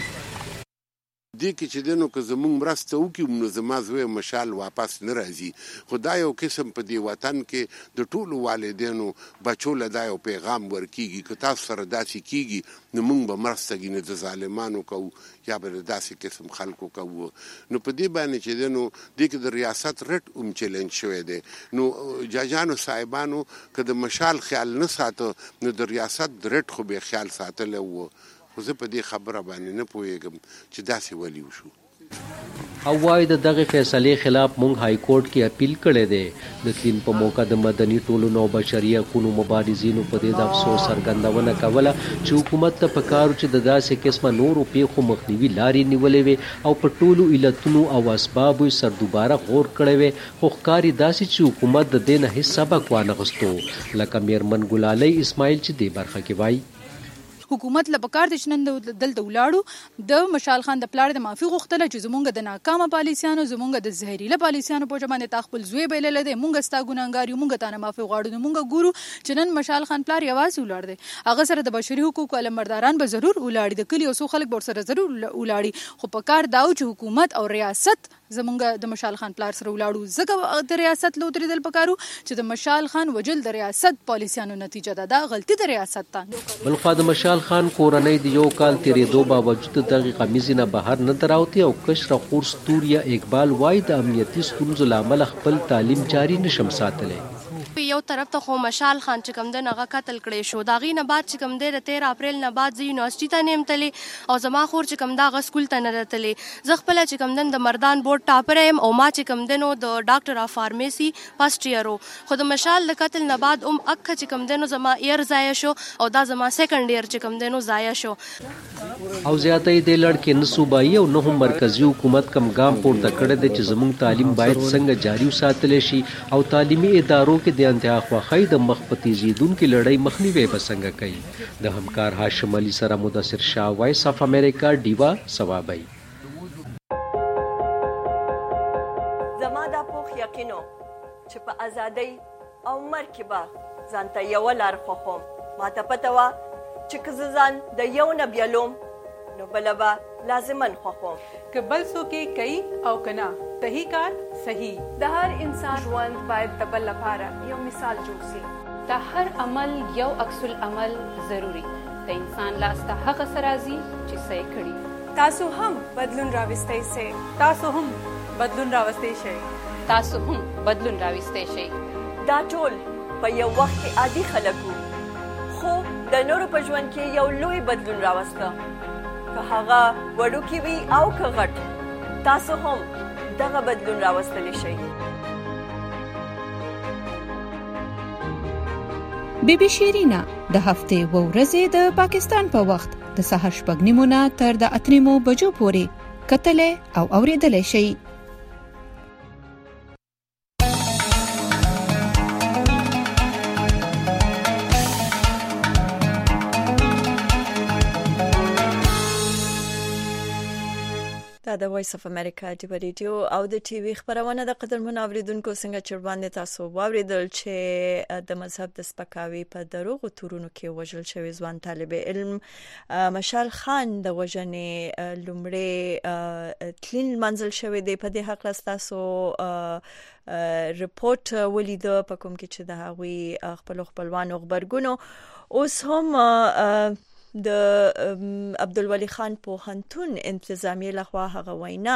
دې کې چې دنو که زموږ مرسته وکړي نو زما زوی مشال واپس نه راځي. خو دا یو قسم په دې وطن کې د ټولو والدینو بچو له دا یو پیغام ورکیږي که تاسو سره داسې کیږي نو موږ به مرسته نه د ظالمانو کوو یا به داسې قسم خلکو کوو. نو په دې باندې چې دنو دې کې د ریاست رټ چیلنج شوی دی نو جاجانو صاحبانو که د مشال خیال نه ساتو نو د ریاست رټ خو به خیال ساتلی وو. خو زه په دې خبره باندې نه پوهېږم چې داسې ولي وشو. او وايي د دغه فیصلې خلاف مونږ های کورټ کې اپیل کړی دی. د تلین په موقع د مدني ټولنو او بشري حقوقو مبارزینو په دې د افسوس څرګندونه کوله چې حکومت ته پکار چې د داسې قسمه نورو پیښو مخنیوي لارې نیولې وي او په ټولو علتونو او اسبابو سر دوباره غور کړی وي. خو ښکاري داسې چې حکومت د دې نه هیڅ سبق وانغستو لکه میرمن ګلالۍ اسماعیل چې دې برخه کې وایي حکومت لپاره د شنن دلته ولاړو د مشال خان د پلار د معافي غوښتله چې زمونږ د ناکامه پالیسیانو زمونږ د زهريله پالیسیانو په ژبه باندې تخپل زوی بیلل دي مونږ ستا ګناګار یو مونږ ته معافي غواړو مونږ ګورو چې نن مشال خان پلار یوازې ولاړ دی هغه سره د بشري حقوقو علمبرداران به ضرور ولاړ دي کلی اوسو خلک به سره ضرور ولاړ خو په کار داو چې حکومت او ریاست زمونږ د مشال خان پلار سره ولاړو زګه د ریاست لو درېدل پکارو چې د مشال خان وجل د ریاست پالیسیانو نتیجه ده غلطي د ریاست ته. بلخوا د مشال خان کورنۍ د یو کال تیرېدو باوجود دغه قمیض نه بهر نه دراوتی او کشر خور ستوریا اقبال وای د امنیتي ستونزو لامل خپل تعلیم جاری نشم ساتلی. یو طرف ته خو مشال خان چې کوم د نغه قتل کړي شو دا غي نه بعد چې کوم د 13 اپریل نه بعد زی یونیورسيټي ته نیمتلې او زما خور چې کوم دا غ سکول ته نه راتلې زه خپل چې کوم د مردان بورډ ټاپر ام او ما چې کوم دنو د ډاکټر اف فارمیسي فرست ایرو خو د مشال د قتل نه بعد اک چې کوم دنو زما ایر ضایع شو او دا زما سیکنډ ایر چې کوم دنو ضایع شو او زیاتې د لړکې نصوبایي او نه مرکزی حکومت کم ګام پورته کړی د چې زموږ تعلیم باید څنګه جاری وساتل شي او تعلیمي ادارو کې د انتها خواخۍ د مخ په تیزیدونکو لړۍ مخنیوي به څنګه کوي د همکار هاشم علي سره مدثر شاه وایس اف امریکا ډیوا ثوابي زما دا پوخ یقینو چې په ازادۍ او مرګ به ځانته یو لار خوخم ماته پته وه چې که زه ځان د یو نه بیلوم نو بله به لازمن خوخم که بل څوک یې کوي او که نه صحیح کار صحیح د هر انسان ژوند باید د بل لپاره یو مثال جوړ شي د هر عمل یو عکس العمل ضروری د انسان لاس ته هغه سرازي چې څه کړي تاسو هم بدلون راوستئ شئ تاسو هم بدلون راوستئ شئ تاسو هم بدلون راوستئ شئ دا ټول په یو وخت کې عادي خلک وو خو د نورو په ژوند کې یو لوی بدلون راوسته که هغه وړوکی وي او که غټ تاسو هم دغه بدلون راوستلی شئ بی بی شیرینا د هفتې و ورځې د پاکستان په وخت د سهار 8:30 تر د 8:00 بجو پورې کتلې او اوریدلې شئ د وایس اف امریکا د ریډیو او د ټي وي خبرونه د قدرمنو اوریدونکو څنګه چرباندې تاسو واوریدل چې د مذهب د سپکاوي په دروغ تورونو کې وژل شوی ځوان طالب علم مشال خان د وژنې لومړی تلین منزل شوی دی په دې حق تاسو ریپورت ولید په کوم کې چې د هغوی خپلوانو خبرګونو اوس هم د عبدالولي خان پوهنتون انتظامیه لخوا هغه وینا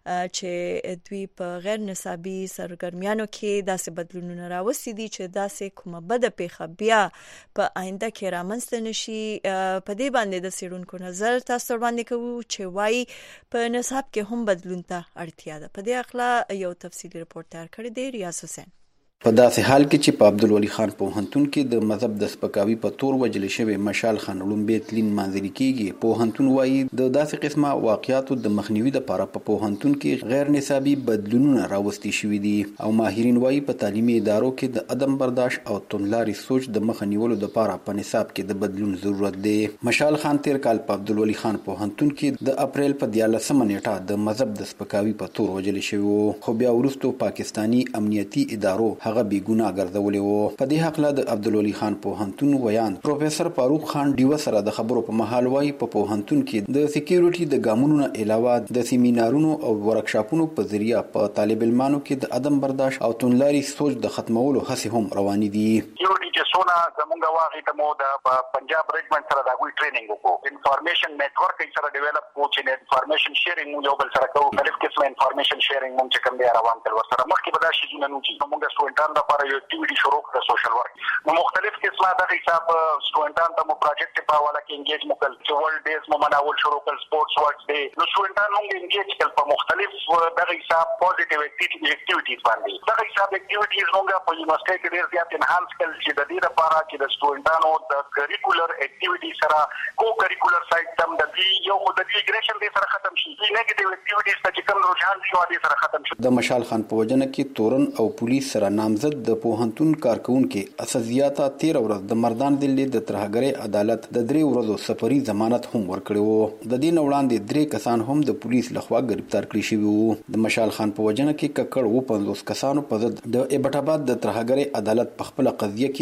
چې دوی په غیر نصابي سرګرمیانو کې داسې بدلونونه راوستي دي چې داسې کومه بده پیښه بیا په آینده کې رامنځته نشي په دې باندې د څېړونکو نظر تاسو باندې کوو چې وایي په نصاب کې هم بدلون ته اړتیا ده په دې اړه یو تفصیلي راپور تیار کړی دی ریاض حسین په داسې حال کې چې په عبدالولي خان پوهنتون کې د مذهب د سپکاوي په تور وجل شوی مشال خان لومبې تلین منځري کېږي پوهنتون وایي د داسې قسمه واقعاتو د مخنیوي لپاره په پوهنتون کې غیر نصابي بدلونونه راوستي شوي دي او ماهرین وایي په تعلیمي ادارو کې د عدم برداشت او توندلاري سوچ د مخ نیولو لپاره په نصاب کې د بدلون ضرورت دی مشال خان تیر کال په عبدالولي خان پوهنتون کې د اپریل په 14 نیټه د مذهب د سپکاوي په تور وجل شوی خو بیا وروسته پاکستانی امنیتي ادارو هغه بی ګناه ګرځولې وو په دې حق له د عبدالولي خان پوهنتون ویان پروفیسور فاروق خان ډیو سره د خبرو په محل وایي په پوهنتون کې د سکیورټي د ګامونو نه علاوه د سیمینارونو او ورکشاپونو په ذریعہ په طالب علمانو کې د عدم برداشت او توندلاري سوچ د ختمولو هڅې هم روانې دي سکیورټي چې څونه زموږ واغې ته مو د پنجاب ریجمنټ سره د غوي ټریننګ وکړو انفارمیشن نیټورک یې سره ډیولپ کو چې انفارمیشن شیرینګ مو یو بل سره کوو مختلف قسمه انفارمیشن شیرینګ مونږ چې کوم دی روان تل ورسره مخکې به دا شي نه نو چې موږ سټوډنټانو لپاره یو اکټیویټي شروع کړه سوشل ورک نو مختلف قسمه د حساب سټوډنټانو ته مو پروجیکټ په حواله کې انګیج مو کړل چې ورلد ډیز مو مناول شروع کړل سپورتس ورک دی نو سټوډنټانو موږ انګیج کړل په مختلف د حساب پوزټیو اکټیویټیز باندې د حساب اکټیویټیز موږ په یونیورسيټي کې ډیر زیات انهانس کړل چې د دې لپاره چې د سټوډنټانو د کریکولر اکټیویټي سره کو کریکولر سایډ تم د یو خود د ایګریشن دې سره ختم شي نیگیټیو اکټیویټیز ته چې کوم رجحان شو دې سره ختم شي د مشال خان په وجنه کې تورن او پولیس سره نامزد د پوهنتون کارکونکو اساسياته 13 ورځ د مردان دلی د ترهګری عدالت د 3 ورځو سفري ضمانت هم ورکړی وو د دې وړاندې 3 کسان هم د پولیس لخوا گرفتار کړی شوی وو د مشال خان په وجنه کې ککړ و 50 کسانو په ضد د ایبټ آباد د ترهګری عدالت په خپل قضیه کې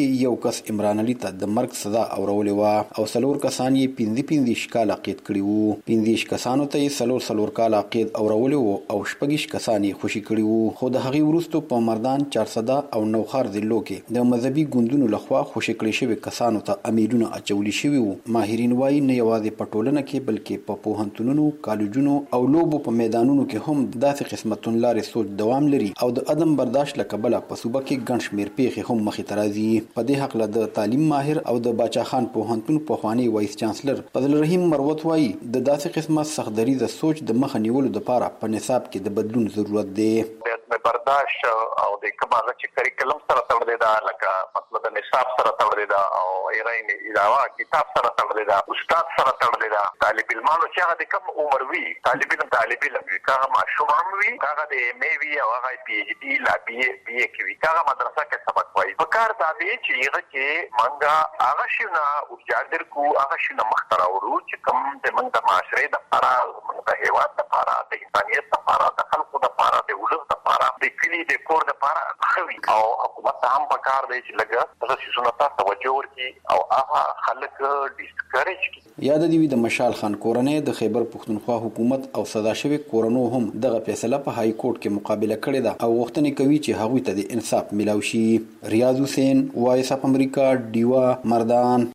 کې یو کس عمران علي ته د مرګ سزا اورولې وه او 4 کسان یې 15 کاله قید کړي وو. 15 کسانو ته یې 4 کاله قید اورولې وو او 6 کسان یې خوشي کړي وو. خو د هغې وروسته په مردان، چارسده او نوخار ضلعو کې د مذهبي ګوندونو لخوا خوشي کړي شوي کسانو ته امیرونه اچولي شوي وو. ماهرین وایي نه یوازې په ټولنه کې بلکې په پوهنتونونو، کالجونو او لوبو په میدانونو کې هم داسې قسمه توندلارې سوچ دوام لري او د عدم برداشت له کبله په صوبه کې ګڼ شمېر پیښې هم مخې ته راځي. په دې هکله د تعلیم ماهر او د باچا خان پوهنتون پخوانی وایس چانسلر فضل رحیم مروت وایي د داسې قسمه سختدریزه سوچ د مخه نیولو لپاره په نصاب کې د بدلون ضرورت دی. برداشت او د کماله چې کریکلم سره تړلې ده، لکه مطلب د نصاب سره تړلې ده او ایران علاوه کتاب سره تړلې ده، استاد سره تړلې ده. طالب علمانو چې هغه د کم عمر وي، طالب علم وي، هغه ماشوم هم وي، هغه د ایم ای وي او هغه پی ایچ ډي لا بی ای کې وي، هغه مدرسه کې سبق وایي. په کار دا دی چې هغه کې منګه هغه شنه او جادر کو هغه شنه مخترا ورو چې کوم د منګه معاشره د لپاره، د هیواد لپاره، د انسانیت لپاره، د خلکو لپاره، د ولس لپاره، د کلی د کور لپاره خوي. او حکومت هم په کار دی چې لګه دغه شیزونه ته توجه ورکړي او هغه خلک ډیسکریج کړي. یاد دی د مشال خان کورنۍ د خیبر پښتونخوا حکومت او سزا شوی کورنو هم دغه فیصله په های کورټ کې مقابله کړې ده او غوښتنه کوي چې هغوی ته د انصاف ملاو شي. ریاض حسین، وایس اف امریکا، ډیوا، مردان.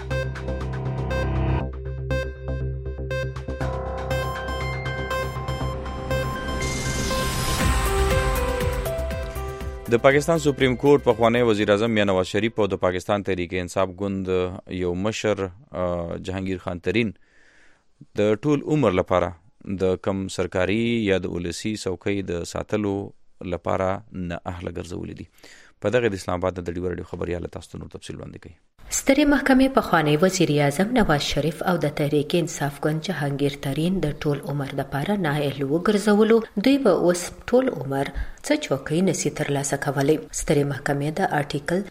د پاکستان سپریم کورټ پخوانی وزیر اعظم میاں نواز شریف او د پاکستان تحریک انصاف ګوند یو مشر جهانگیر خان ترین د ټول عمر لپاره د کم سرکاري یا د ولسی څوکۍ د ساتلو لپاره نه اهل ګرځولې دي. په دغه د اسلام آباد د ډیو رادیو خبريال تاسو ته نور تفصیل وړاندې کوي. سترې محکمې پخوانی وزیر اعظم نواز شریف او د تحریک انصاف ګوند جهانگیر ترین د ټول عمر لپاره نااهل وګرځولو. دوی به اوس ټول عمر څه چوکۍ نسی ترلاسه کولی. سترې محکمې د آرټیکل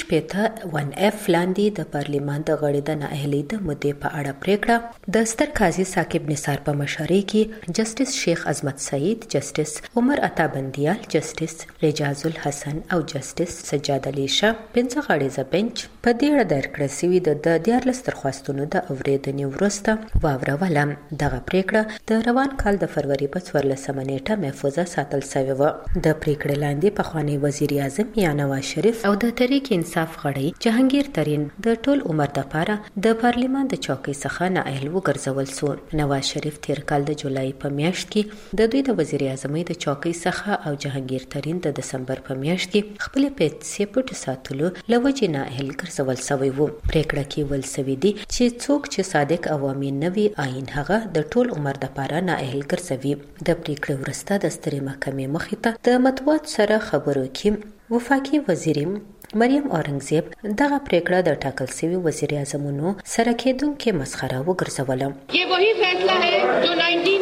2.1F لاندې د پارلیمان د غړي د نااهلۍ د مدې په اړه پریکړه د ستر قاضي ثاقب نثار په مشرۍ کې جسټس شیخ عظمت سعید، جسټس عمر عطا بندیال، جسټس رجاز الحسن او جسټس سجاد علي شاه 5 غړیزه بنچ په دې اړه درکړه سوي د 14 درخواستونو د اوریدنې وروسته واوروله. دغه پریکړه د روان کال د فروری په 14 نیټه محفوظه ساتل شوې وه. د پریکړې لاندې پخوانی وزیر اعظم میاں نواز شریف او د تحریک انصاف غړي جهانگیر ترین د ټول عمر لپاره د پارلیمان د چوکۍ څخه نااهل وګرځول شو. نواز شریف تیر کال د جولای په میاشت کې د دوی د وزیر اعظمۍ د چوکۍ څخه او جهانگیر ترین د دسمبر په میاشت کې خپل پیسې پټ ساتلو لوجې نااهل ګرځول شوی وو. پریکړه کې ول سوي دي چې څوک چې صادق او امین نوي آئین هغه د ټول عمر لپاره نااهل ګرځوي. د پریکړې وروسته د سترې محکمې مخې ته د مطبوعات سره خبرو کې وفاقي وزیر مریم اورنګزیب دغه پریکړه د ټاکل شوی وزیر اعظمونو سره کېدونکې مسخره وګرځوله. یہ وہی فیصلہ ہے جو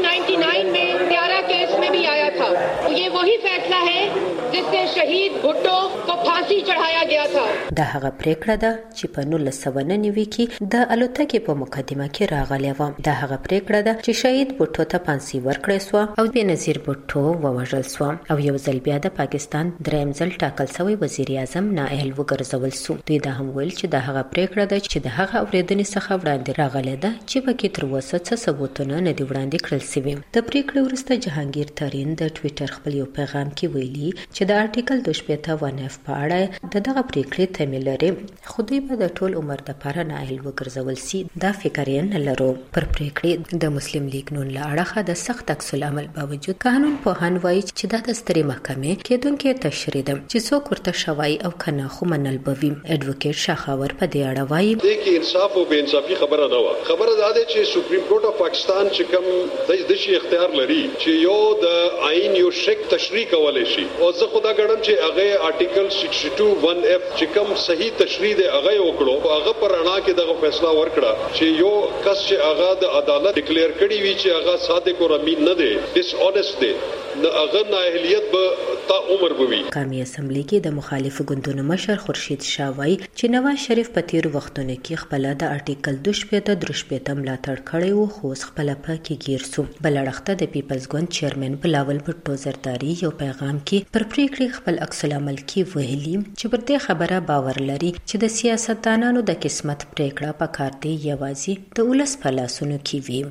1999 میں تیارا کیس میں بھی آیا تھا. یہ وہی فیصلہ ہے جس سے شہید بھٹو کو پھانسی چڑھایا گیا تھا. دا هغه پریکړه ده چې په 1999 کې د الوتکې په مقدمه کې راغلی و. دا هغه پریکړه ده چې شهید بھټو ته پھانسی ورکړې شو او بېنظیر بھټو ووژل شو او یو ځل بیا د پاکستان دریم ځل ټاکل شوی وزیر اعظم نااهل وګرځول شو. دوی دا هم ویل چې دا هغه پریکړه ده چې د هغه اوریدنې څخه وړاندې راغلی ده چې پکې تر اوسه څه ثبوتونه نه دي وړاندې کړل شوي. د پریکړې وروسته جهانگیر ترین د ټویټر خپل یو پیغام کې ویلي چې د آرټیکل 2.1F په اړه دغه پریکړې تمه لري خو دوی به د ټول عمر لپاره نااهل وګرځول شي. دا فکر یې نه لرو. پر پریکړې د مسلم لیگ نون له اړخه د سخت عکس العمل باوجود قانون پوهان وایي چې دا د سترې محکمې کېدونکې تشریح ده چې څوک ورته شوی او کنه خو منل بوي. ایڈوکیټ شاخاور په دې اړه وایي چې انصاف او بے انصافي خبره نه و. خبره دا ده چې سپریم کورټ اف پاکستان چې کوم د شي اختیار لري چې یو د آئین یو شک تشریح کولای شي او زه خدا ګڼم چې هغه آرټیکل 62.1F چې کوم صحیح تشریح دی هغه وکړو. هغه پر اړه کې دغه فیصله ورکړه چې یو کس چې هغه د عدالت ډیکلیئر کړی وي چې هغه صادق او امین نه دی، ډیس اونست دی، هغه نااهلیت به تا عمر بوي. قومي اسمبلی کې د مخالفو ګوندونو مشر خورشید شاه وایي چې نواز شریف په تیر وختونو کې خپل د آرټیکل 2 ملاتړ کړی و خو خپل پاکي گیر سو. بل اړخته د پیپلز ګوند چیرمن بلاول بټو زرداری یو پیغام کې پر پریکړې خپل عکس العمل کې ویلي چې پر دې خبره باور لري چې د سیاستدانانو د قسمت پریکړه په کار دی یوازې د ولس په لاسونو کې وي.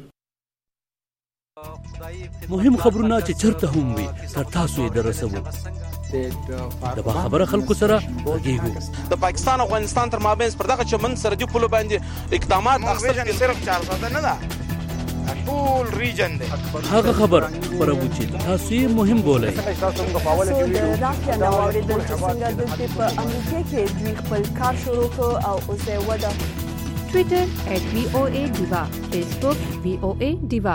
مهم خبرونه چې چرته هم وي تر تاسو یې درسوو. د باخبره خلکو سره غږیږو. د پاکستان او افغانستان تر مابین پر دغه چمن سرحدي پولو باندې اقدامات اخیستل صرف 400 نه ده، ټول ریجن دی. هغه خبر خبرو چې تاسو یې مهم بولئ. د راکیا نو اوریدل چې څنګه د په امریکا کې دوی خپل کار شروع کړ او اوس یې وده. ټوئیټر @VOA Diva، فیسبوک VOA Diva.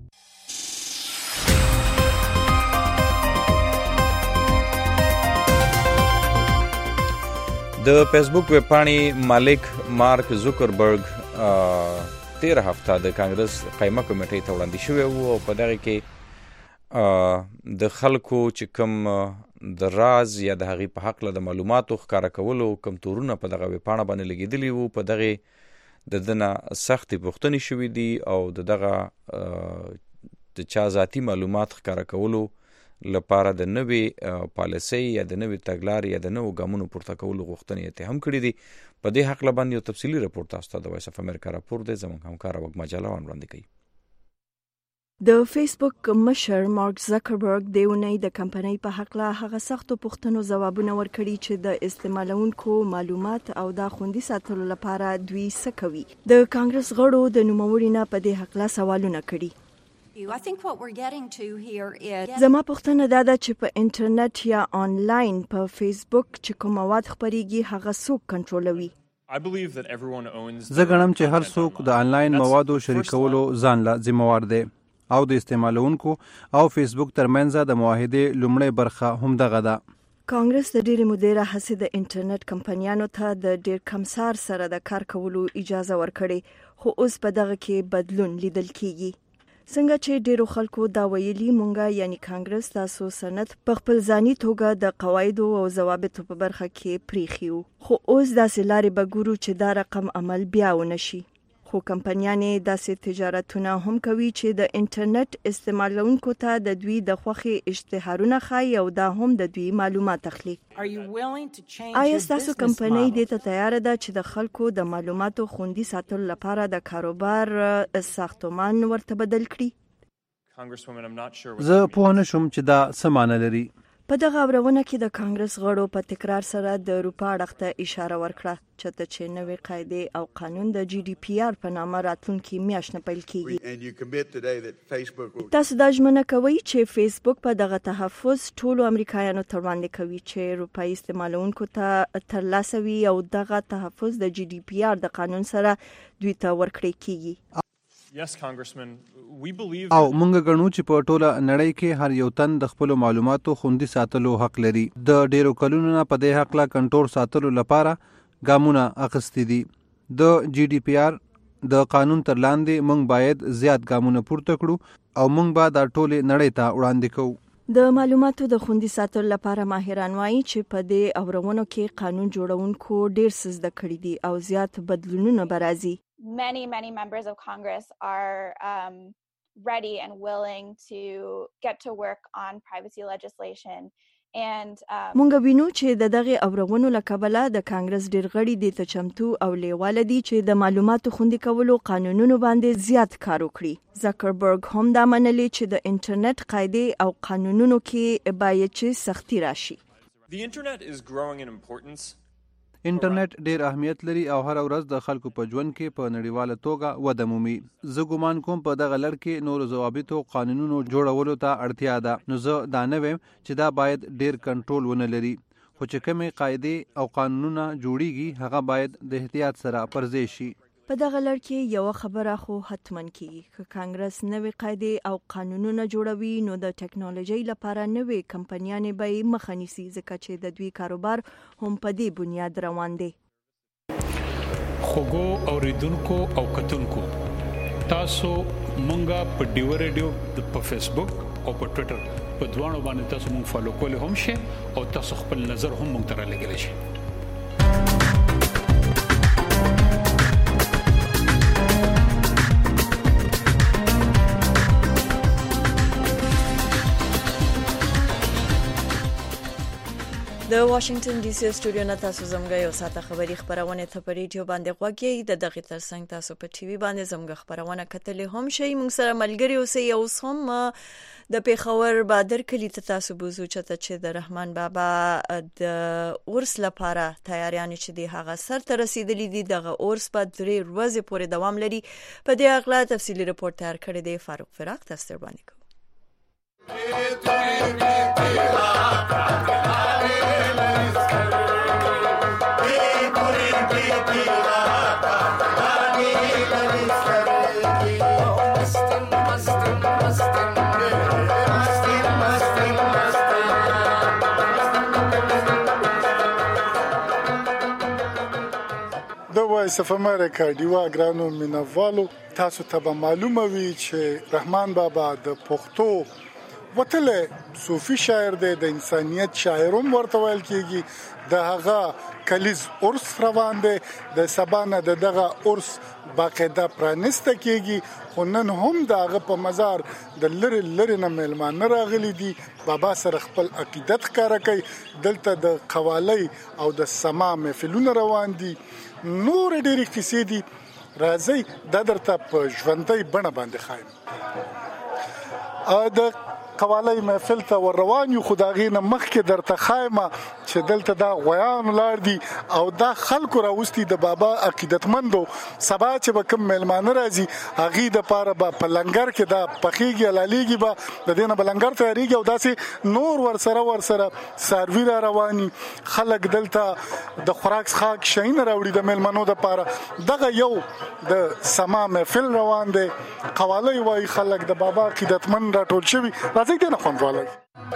د فیسبوک ویب پاڼې مالک مارک زوکربرګ 13 هفته د کانګرس قایمه کمیټې ته وړاندې شوی او په دغه کې د خلکو چې کوم د راز یا د هغې په حق له د معلوماتو ښکاره کولو کوم تورونه په دغه ویب پاڼه باندې لګېدلي وو، په دغې د دنه سختې پوښتنې شوي دي او د دغه د چا ذاتي معلومات ښکاره کولو لپاره د نوې پالیسۍ یا د نوې تګلارې یا د نوو ګامونو پورته کولو غوښتنې یې هم کړي دي. په دې هکله باندې یو تفصیلي راپور تاسو ته د وایس اف امریکا راپور دی، زموږ همکاره وږمه جلاوان وړاندې کوي. د فیسبوک مشر مارک زکربرګ د اونۍ د کمپنۍ په حق له هغه سختو پوښتنو ځوابونه ورکړي چې د استعمالونکو معلومات او د خوندي ساتلو لپاره دوی څه کوي. د کانګرس غړو د نوموړي نه په دې حق له سوالونه کړي. زما پوښتنه دا ده چې په انټرنیټ یا آنلاین په فیسبوک چې کوم مواد خپرېږي هغه څوک کنټرولوي؟ زه ګڼم چې هر څوک د آنلاین موادو شریکولو ځان له ذمہوار دی او د استعمالونکو او فیسبوک ترمنځ د معاهدې لومړی برخه هم دغه ده. کانګرس د ډېرې مودې راهیسې د انټرنیټ کمپنیانو ته د ډېر کمسار سره د کار کولو اجازه ورکړې، خو اوس په دغه کې بدلون لیدل کیږي. څنګه چې ډیرو خلکو دا ویلي مونږه یعنی کانګرس تاسو سند په خپل ځاني توګه د قواعدو او ضوابطو په برخه کې پریخیو، خو اوس داسې لارې به ګورو چې دا رقم عمل بیا ونشي. خو کمپنیانې داسې تجارتونه هم کوي چې د انټرنیټ استعمالونکو ته د دوی د خوښې اشتهارونه ښایي او دا هم د دوی معلومات اخلي. آیا ستاسو کمپنۍ دې ته تیاره ده چې د خلکو د معلوماتو خوندي ساتلو لپاره د کاروبار ساختمان ورته بدل کړي؟ زه پوه نه شوم چې دا څه معنی لري. په دغه اورونه کې د کانګرس غړو په تکرار سره د اروپا اړخ ته اشاره ورکړه چې نوې قاعدې او قانون د GDPR په نامه راتلونکي میاشت نه پیل کیږي. تاسو دا ژمنه کوئ چې فیسبوک په دغه تحفظ ټولو امریکایانو ته وړاندې کوي چې اروپایي استعمالونکو ته ترلاسه وي او دغه تحفظ د GDPR د قانون سره دوی ته ورکړی کیږي؟ او مونږ غنو چې په ټوله نړۍ کې هر یو تن د خپل معلوماتو خوندي ساتلو حق لري. د ډیرو کلونو نه په دې حق لا کنټرول ساتلو لپاره ګامونه اخیستي دي. د GDPR د قانون تر لاندې مونږ باید زیات ګامونه پورته کړو او مونږ به دا ټوله نړۍ ته وړاندې کوو. د معلوماتو د خوندي ساتلو لپاره ماهران وایي چې په دې اورونو کې قانون جوړونکو ډیر څه زده کړي دي او زیات بدلونونه به راځي. Many members of Congress are ready and willing to get to work on privacy legislation. مونږ وینو چې د دغه اورغونو لکبله د کانګرس ډیر غړي د تچمتو او لیواله دي چې د معلوماتو خوندي کولو قانونونو باندې زیات کار وکړي. زکربرګ هم دا منلي چې د انټرنیټ قاعده او قانونونو کې باید چې سختي راشي. The internet is growing in importance. انټرنیټ ډیر اهمیت لري او هر ورځ د خلکو په ژوند کې په نړیواله توګه وده مومي. زه ګومان کوم په دغه لړ کې نور ضوابطو قانونونو جوړولو ته اړتیا ده. نو زه دا نه وایم چې دا باید ډیر کنټرول ونه لري، خو چې کومې قاعده او قانونونه جوړیږي هغه باید د احتیاط سره پرځای شي. په دغه لړ کې یو خبره خو حتمن کیږي چې کانګرس نوې قاعده او قانونونه جوړوي نو د ټکنالوژي لپاره نوې کمپنیانې به مخه نیسي ځکه چې د دوی کاروبار هم په دې بنیاد روان دی. خوګو اوریدونکو او کتونکو تاسو مونږه په ډیو ریډیو په فیسبوک او په ټوئیټر په دوانو باندې تاسو مونږ فالو کول هم شي او تاسو خپل نظر هم مونږ ته رالیږلی شي. د واشنگټن ډي سي سټوډیو نه تاسو زموږ یو ساعته خبري خبرونه ته په ریډیو باندې غوږی د دغه ترڅنګ تاسو په ټي وي باندې زموږ خبرونه کتلې هم شي. موږ سره ملګری اوسئ. اوس هم د پیښور بادر کلی ته تاسو بوزو چې د رحمان بابا د اورس لپاره تیاریان چې دی هغه سر ته رسیدلې دي. دغه اورس په 3 ورځې پورې دوام لري. په دې اړه تفصیلی رپورت تیار کړی دی فاروق فراق. تاسو باندې کوم د وایس اف امریکا دیوا ګرانو مینوالو، تاسو ته معلومه وي چې رحمان بابا د پښتو وتله صوفي شاعر دی، د انسانیت شاعر هم ورته ویل کیږي. د هغه کلیز اورس روان دی، د سبانه دغه اورس باقاعده پرانسته کیږي. خو نن هم د هغه په مزار د لری نه مېلمانه راغلي دي. بابا سره خپل عقیدت ښکاره کوي. دلته د قوالی او د سما محفلونه روان دي. نور ډېرې کیسې دي، راځئ دا درته په ژوندۍ بڼه باندې ښایم. د قوالی محفل ته ور روان یو، خو د هغې نه مخکې درته ښایم چې دلته دا غویان ولاړ دي او دا خلکو راوستي د بابا عقیدتمندو. سبا چې به کوم میلمانه راځي هغې دپاره به په لنګر کې دا پخېږي حلالېږي، به د دې نه به لنګر تیارېږي او داسې نور ورسره څاروي را رواني. خلک دلته د خوراک څښاک شیونه راوړي د میلمنو دپاره. دغه یو د سما محفل روان دی. قوالی وایي خلک د بابا عقیدتمند راټول شوي. راځئ دې نه خوند والی.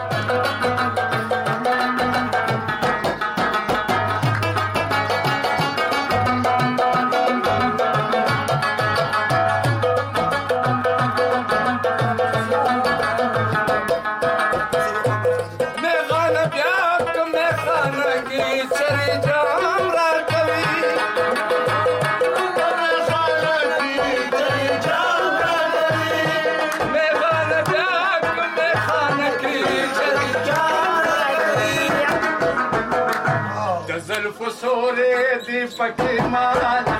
فسوره دی پکی مال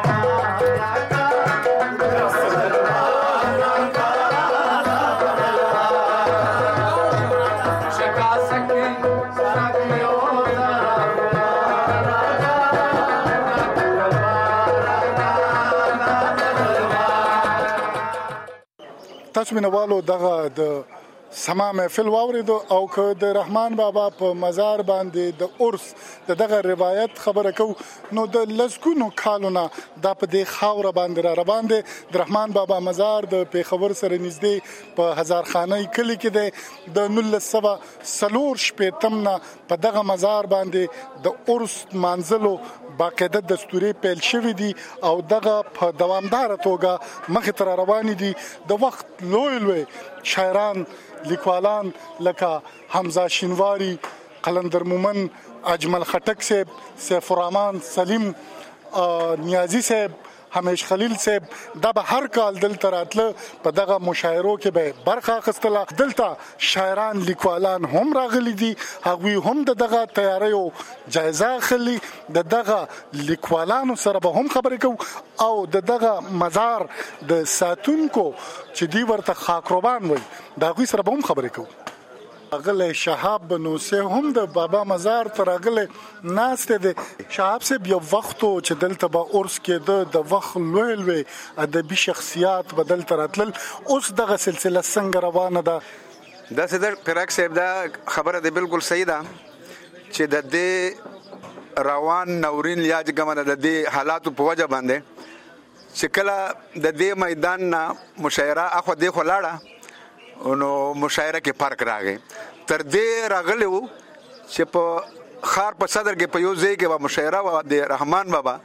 تاسو مینوالو دغه د سما محفل واوریدو او که د رحمان بابا په مزار باندې د اورس دغه روایت خبره کو نو د لسګونو کالونه دا په دې خاوره باندې را روان دي. د رحمان بابا مزار د پیښور سره نږدې په هزارخانۍ کلی کې دی. د 1904 شپېتم په دغه مزار باندې د اورس مانځلو باقاعده دستوري پیل شوی دي او دغه په دوامدار توګه مخې ته روان دي. د وخت لوی شاعران لیکوالان لکه حمزه شینواری، قلندر مومن، اجمل خټک صاحب، سیف الرحمن سلیم، نیازی صاحب، همیش خلیل صاحب، دا به هر کال دلته راتله په دغه مشاعرو کې به برخه اخیستله. دلته شاعران لیکوالان هم راغلي دي، هغوی هم دغه تیاریو جایزه اخلي. دغه لیکوالانو سره به هم خبرې کوو او دغه مزار د ساتونکو چې دی ورته خاکروبان وایي د هغوی سره به هم خبرې کوو. راغلی شهاب بنوسه هم د بابا مزار ته راغلی ناسته دی. شهاب صاحب یو وختو چې دلته به اورس کېده د وخت لوی ادبي شخصیات به دلته راتلل. اوس دغه سلسله څنګه روانه ده؟ داسې ده فراق صاحب، دا خبره دی بالکل صحیح ده چې د دې روان نورین یا جګمنه د دې حالاتو په وجه باندې چې کله د دې میدان نه مشاعره اخو دی خو لاړه نو مشاعره کې فرق راغی. تر دې راغلی و چې په ښار په صدر کې په یو ځای کې به مشاعره وه د رحمان بابا،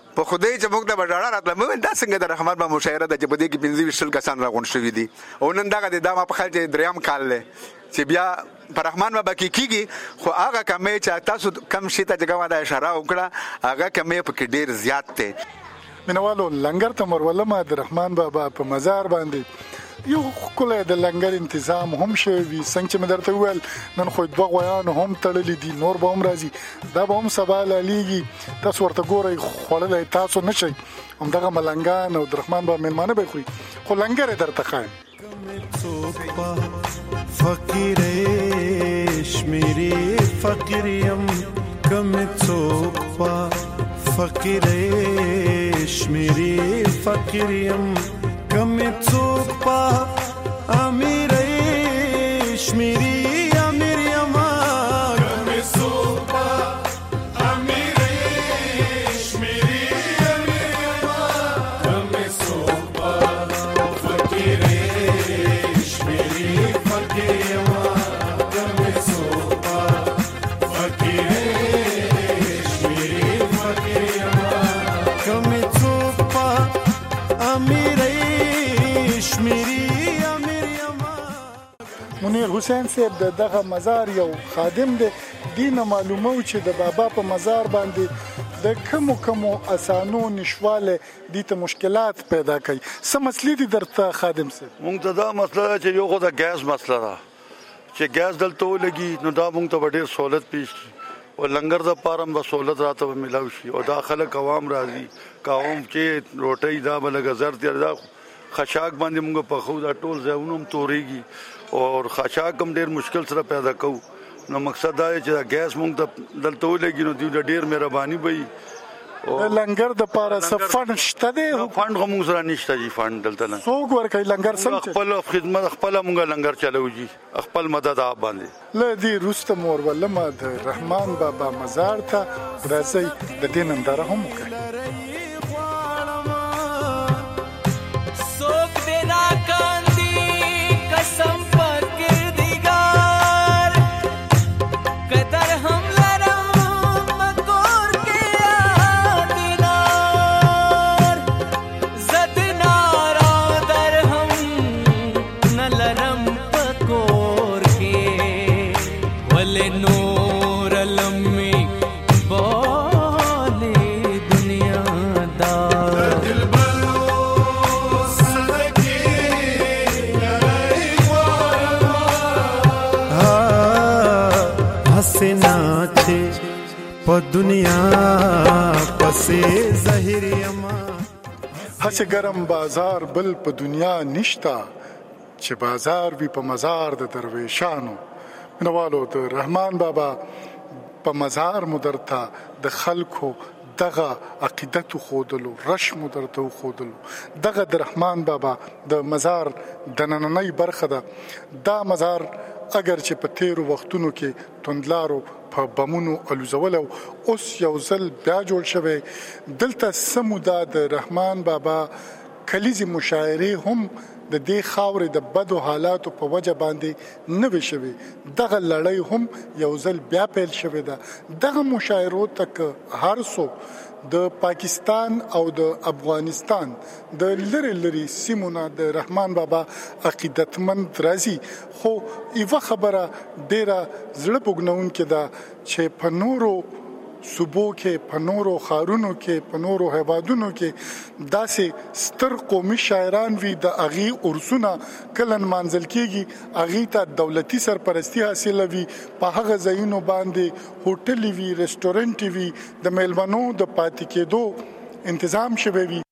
په خدای چې موږ ته بډاړه راتله مې دا څنګه د رحمان بابا مشاعره ده چې په دې کې 25 کسان راغونډ شوي دي او نن دغه د ما په خیال چې دریم کال دی چې بیا پر رحمان بابا کې کیږي خو هغه کمې چې تاسو کم شي ته جګه دا اشاره وکړه هغه کمې په کې ډیر زیات دی. مینوالو لنګر ته مرولمه د رحمان بابا په مزار باندې یو کله د لنګر تنظیم هم شوی څنګه چې مدرته ویل نن خو دوه غویان هم تړلې دي نور به هم راځي دا به هم سبا لېږي تاسو ورته ګورئ خوړلای تاسو نشئ همدغه ملنګان او د رحمان بابا مېلمانه به خوري خو لنګر درته خایم فقیر شمیری فقیریم کم څوک پا فقیر شمیری فقیریم کم څوک پا امیر شمیری امیریم کم څوک پا امیر شمیری امیریم کم څوک پا فقیر شمیری فقیریم کم څوک پا فقیر شمیری فقیریم کم څوک پا امیر منیر حسین صاحب دغه مزار یو خادم دی دینه معلومه و چې د بابا په مزار باندې د کمو اسانو نشواله دي ته مشکلات پیدا کوي څه مسلې دي درته خادم صاحب؟ مونږ ته دا مسله چې یو خو د ګیس مسله ده چې ګیس دلته ولګي نو دا مونږ ته ډېر سہولت پیش کی او لنګر د پارم به سہولت راته ملاوي شي او دا خلک عوام راځي قوم چې روټي دا بلګ زر دی دا خشاک باندې مونږ په خو دا ټول ځاونم توريږي او خشاک هم ډیر مشکل سره پیدا کوو نو مقصد دا چې دا ګیس مونږ ته دلته ولګي نو دوی ډیر مهرباني وي او لنګر د پاره سفن شته دی فند هم سره نشته جی فند دلته نه څوک ورکړي لنګر سم خپل خدمت خپل مونږ لنګر چلو جی خپل مدد آپ باندې لدی رستم ورولمه د رحمان بابا مزار ته راځي د دین اندره هم کوي دنیا پسې زهريما هڅه ګرم بازار بل په دنیا نشتا چې بازار وی په مزار د درویشانو منوالو د رحمان بابا په مزار مدرتا د خلکو دغه عقیدت خودلو رشم درته خودلو دغه د رحمان بابا د مزار د نننۍ برخه ده دا مزار اگر چې په تیرو وختونو کې توندلارو په بمونو الوزولو اوس یو ځل بیا جوړ شوی دلته سمودا د رحمان بابا کلیزي مشاعره هم د دې خاورې د بدو حالاتو په وجه باندې نه وي شوی دغه لړۍ هم یو ځل بیا پیل شوی ده دغه مشاعرو تک هر څو د پاکستان او د افغانستان د لری سیمونه د رحمان بابا عقیدتمند راځي خو ایوه خبره ډیره زړه پوګنون کې ده چې په نورو صوبو کې په نورو خارونو کې په نورو هیوادونو کې داسې ستر قومي شاعران وي د اغي ارسونه کلن منزل کېږي اغي ته دولتي سرپرستی حاصله وي په هغه ځایونو باندې هوټل وي ریسټورانټ وي د میلمنو د پاتې کېدو تنظیم شوی وي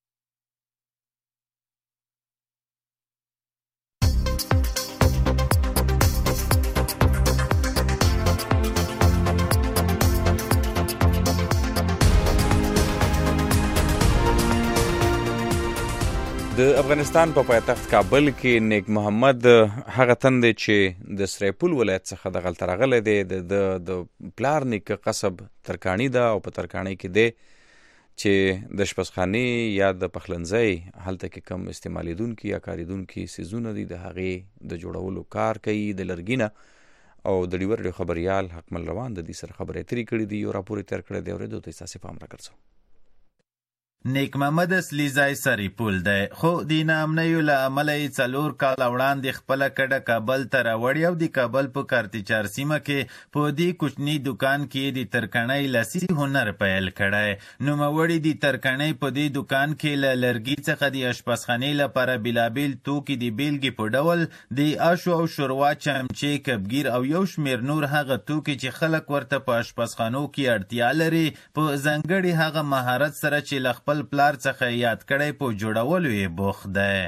د افغانستان په پایتخت کابل کې نیک محمد هغه تند چې د سریپول ولایت څخه د غلط راغلی دی د پلار نیک قصب ترکانی ده او په ترکانی کې دی چې د شپسخانی یا د پخلنځي هلته کې کم استعمالیدونکي یا کاریدونکي سیزونه دي د هغې د جوړولو کار کوي د لرګینه او د ډیور خبريال حکمل روان د دې سره خبرې تری کړې دي او راپور تر کړې دی او د تاسو پام راکړسو نیک محمد اصلي ځای سرپول دی، خو د ناامنیو له امله یې 4 کاله وړاندې خپله کډه کابل ته راوړې او د کابل په کارتیچار سیمه کې په دې کوچني دکان کې د ترکڼۍ لاسي هنر پیل کړی. نوموړي د ترکڼۍ په دې دکان کې له لرګي څخه د اشپزخانې لپاره بېلابېل توکي د بیلګې په ډول د آشو او شوروا، چمچې، کبګیر او یو شمېر نور هغه توکي چې خلک ورته په اشپزخانو کې اړتیا لري په ځانګړي هغه مهارت سره چې له خپل پلار څخه یاد کړی په جوړولو یې بوخت دی.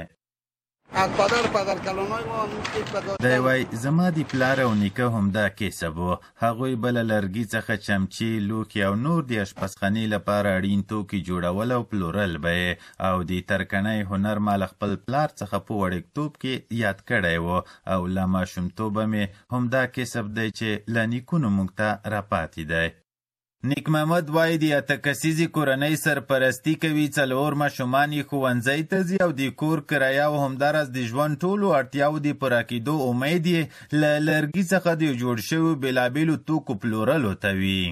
دی وایي زما د پلار او نیکه همدا کسب و، هغوی به له لرګي څخه چمچې، لوښي او نور د اشپزخانې لپاره اړین توکي جوړول او پلورل به یې، او د ترکڼۍ هنر ما له خپل پلار څخه په وړکتوب کې یاد کړی و او له ماشومتوبه مې همدا کسب دی چې له نیکونو موږ ته راپاتې دی. نیک محمد وایي د 8 کسیزې کورنۍ سرپرستي کوي، 4 ماشومان یې ښوونځي ته ځي او د کور کرایه او همداراز د ژوند ټولو اړتیاو د پوره کېدو امید یې له لرګي څخه د جوړ شویو بېلابېلو توکو پلورلو ته وي.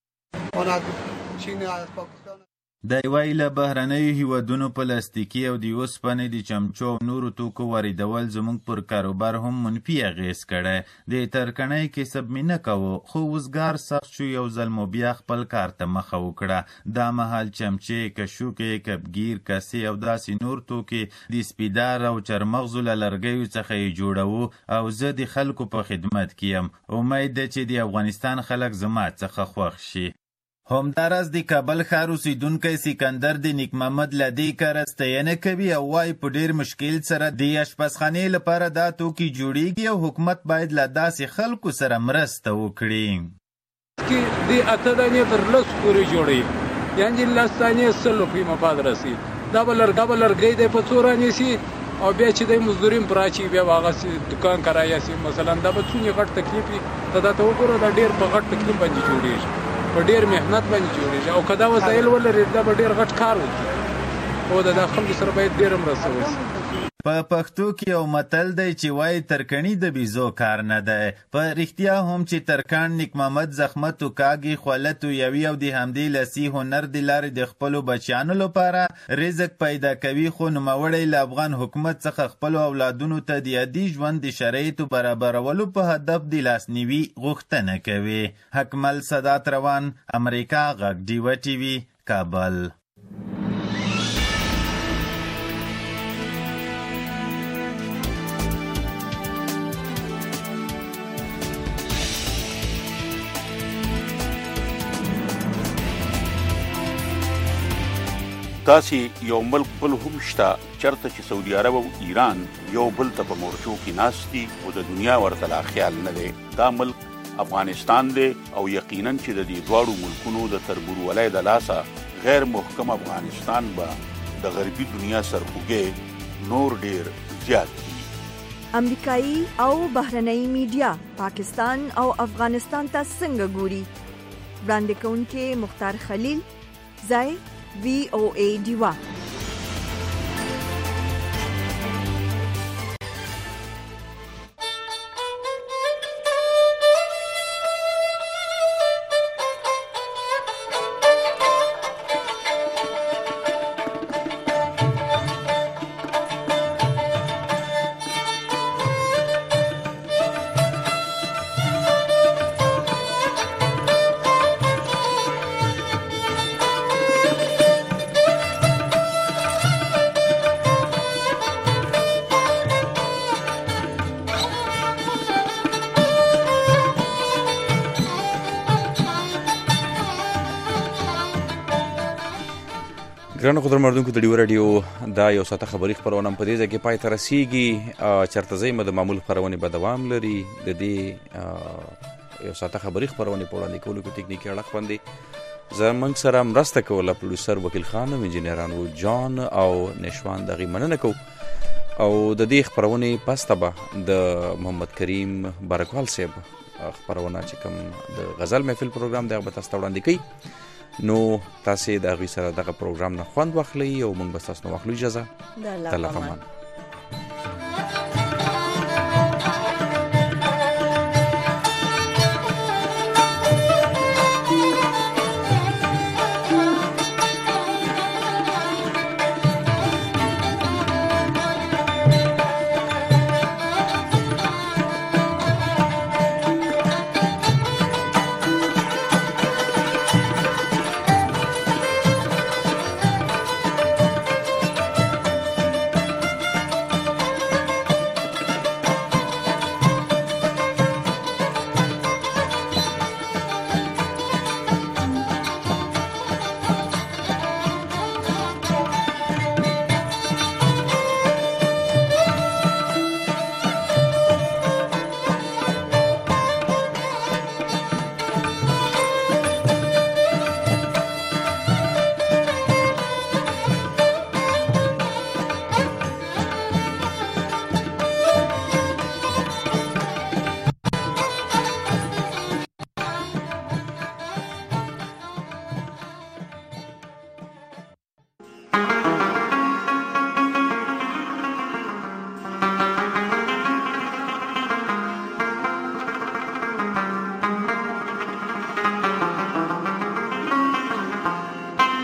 دی وایي له بهرنیو هیوادونو پلاستیکي او د اوسپنې د چمچو او نورو توکو واردول زموږ پر کاروبار هم منفي اغېز کړی. د ترکڼۍ کسب مې نه کوو، خو اوزګار سخت شو، یو ځل مو بیا خپل کار ته مخه وکړه. دا مهال چمچې، کشوکې، کبګیر، کاسې او داسې نور توکي د سپیدار او چرمغزو له لرګیو څخه یې جوړوو او زه د خلکو په خدمت کې یم. امید ده چې د افغانستان خلک زما څخه خوښ شي. همداراز د کابل ښار اوسیدونکی سکندر د نیک محمد له دې کاره ستاینه کوي او وایي په ډېر مشکل سره د اشپزخانې لپاره دا توکي جوړیږي او حکومت باید له داسې خلکو سره مرسته وکړي. د 8 دانې تر 10 پورې جوړوي، یعنې 10 دانې 100 روپۍ مفاد رسي. دا به لرګی دی په 4 رانیسي او بیا چې دی مزدورین پر اچي، بیا هغه دکان کرایه سي. مثلا دا به څومره غټ تکلیف وي، ته ته وګوره دا ډېر په غټ تکلیف باندې جوړېږي، په ډېر محنت باندې جوړېږي، او که دا وسایل ولري دا به ډېر غټ کار وکړي، او د خلکو سره باید ډېره مرسته وشي. په پښتو کې یو متل دی چې وایي ترکڼي د بیزو کار نه دی. په رښتیا هم چې ترکاڼ نیک محمد زحمت و کاږي، خوله تویوي او د همدې لاسي هنر د لارې د خپلو بچیانو لپاره رزق پیدا کوي، خو نوموړی له افغان حکومت څخه خپلو اولادونو ته د عادي ژوند د شرایطو برابرولو په هدف د لاسنیوي غوښتنه کوي. حکمل سادات روان، امریکا غږ، ډیوه ټي وي، کابل. داسې یو ملک بل هم شته چرته چې سعودي عرب او ایران یو بل ته په مورچو کې ناست دي او د دنیا ورته لا خیال نه دی. دا ملک افغانستان دی او یقینا چې د دې دواړو ملکونو د تربورولۍ د لاسه غیر محکم افغانستان به د غربي دنیا سرخوږی نور ډیر زیات دي. امریکایي او بهرنۍ میډیا پاکستان او افغانستان ته څنګه ګوري؟ وړاندې کوونکې مختار خلیل، ځای VOA ډیوا. ګرانو قدرمنونکو د ډیو رادیو دا یو ساعته خبري خبرونه په دې ځای کې پای ته رسیږي. چرته ځای د معمول خبرونه به دوام لري. د دې یو ساعته خبري خبرونه په وړاندې کولو کې ټکنیکي اړخ باندې زموږ سره مرسته کوله پروډوسر وکیل خان او انجینرانو جان او نشوان دغه مننه کو او د دې خبرونه پسته به د محمد کریم بارکوال صاحب خبرونه چې کوم د غزل محفل پروګرام دغه به تاسو وړاندې کوي. نو تاسو د هغوی سره دغه پروګرام نه خوند واخلئ او موږ به تاسو نو واخلو. اجازه د الله په امان.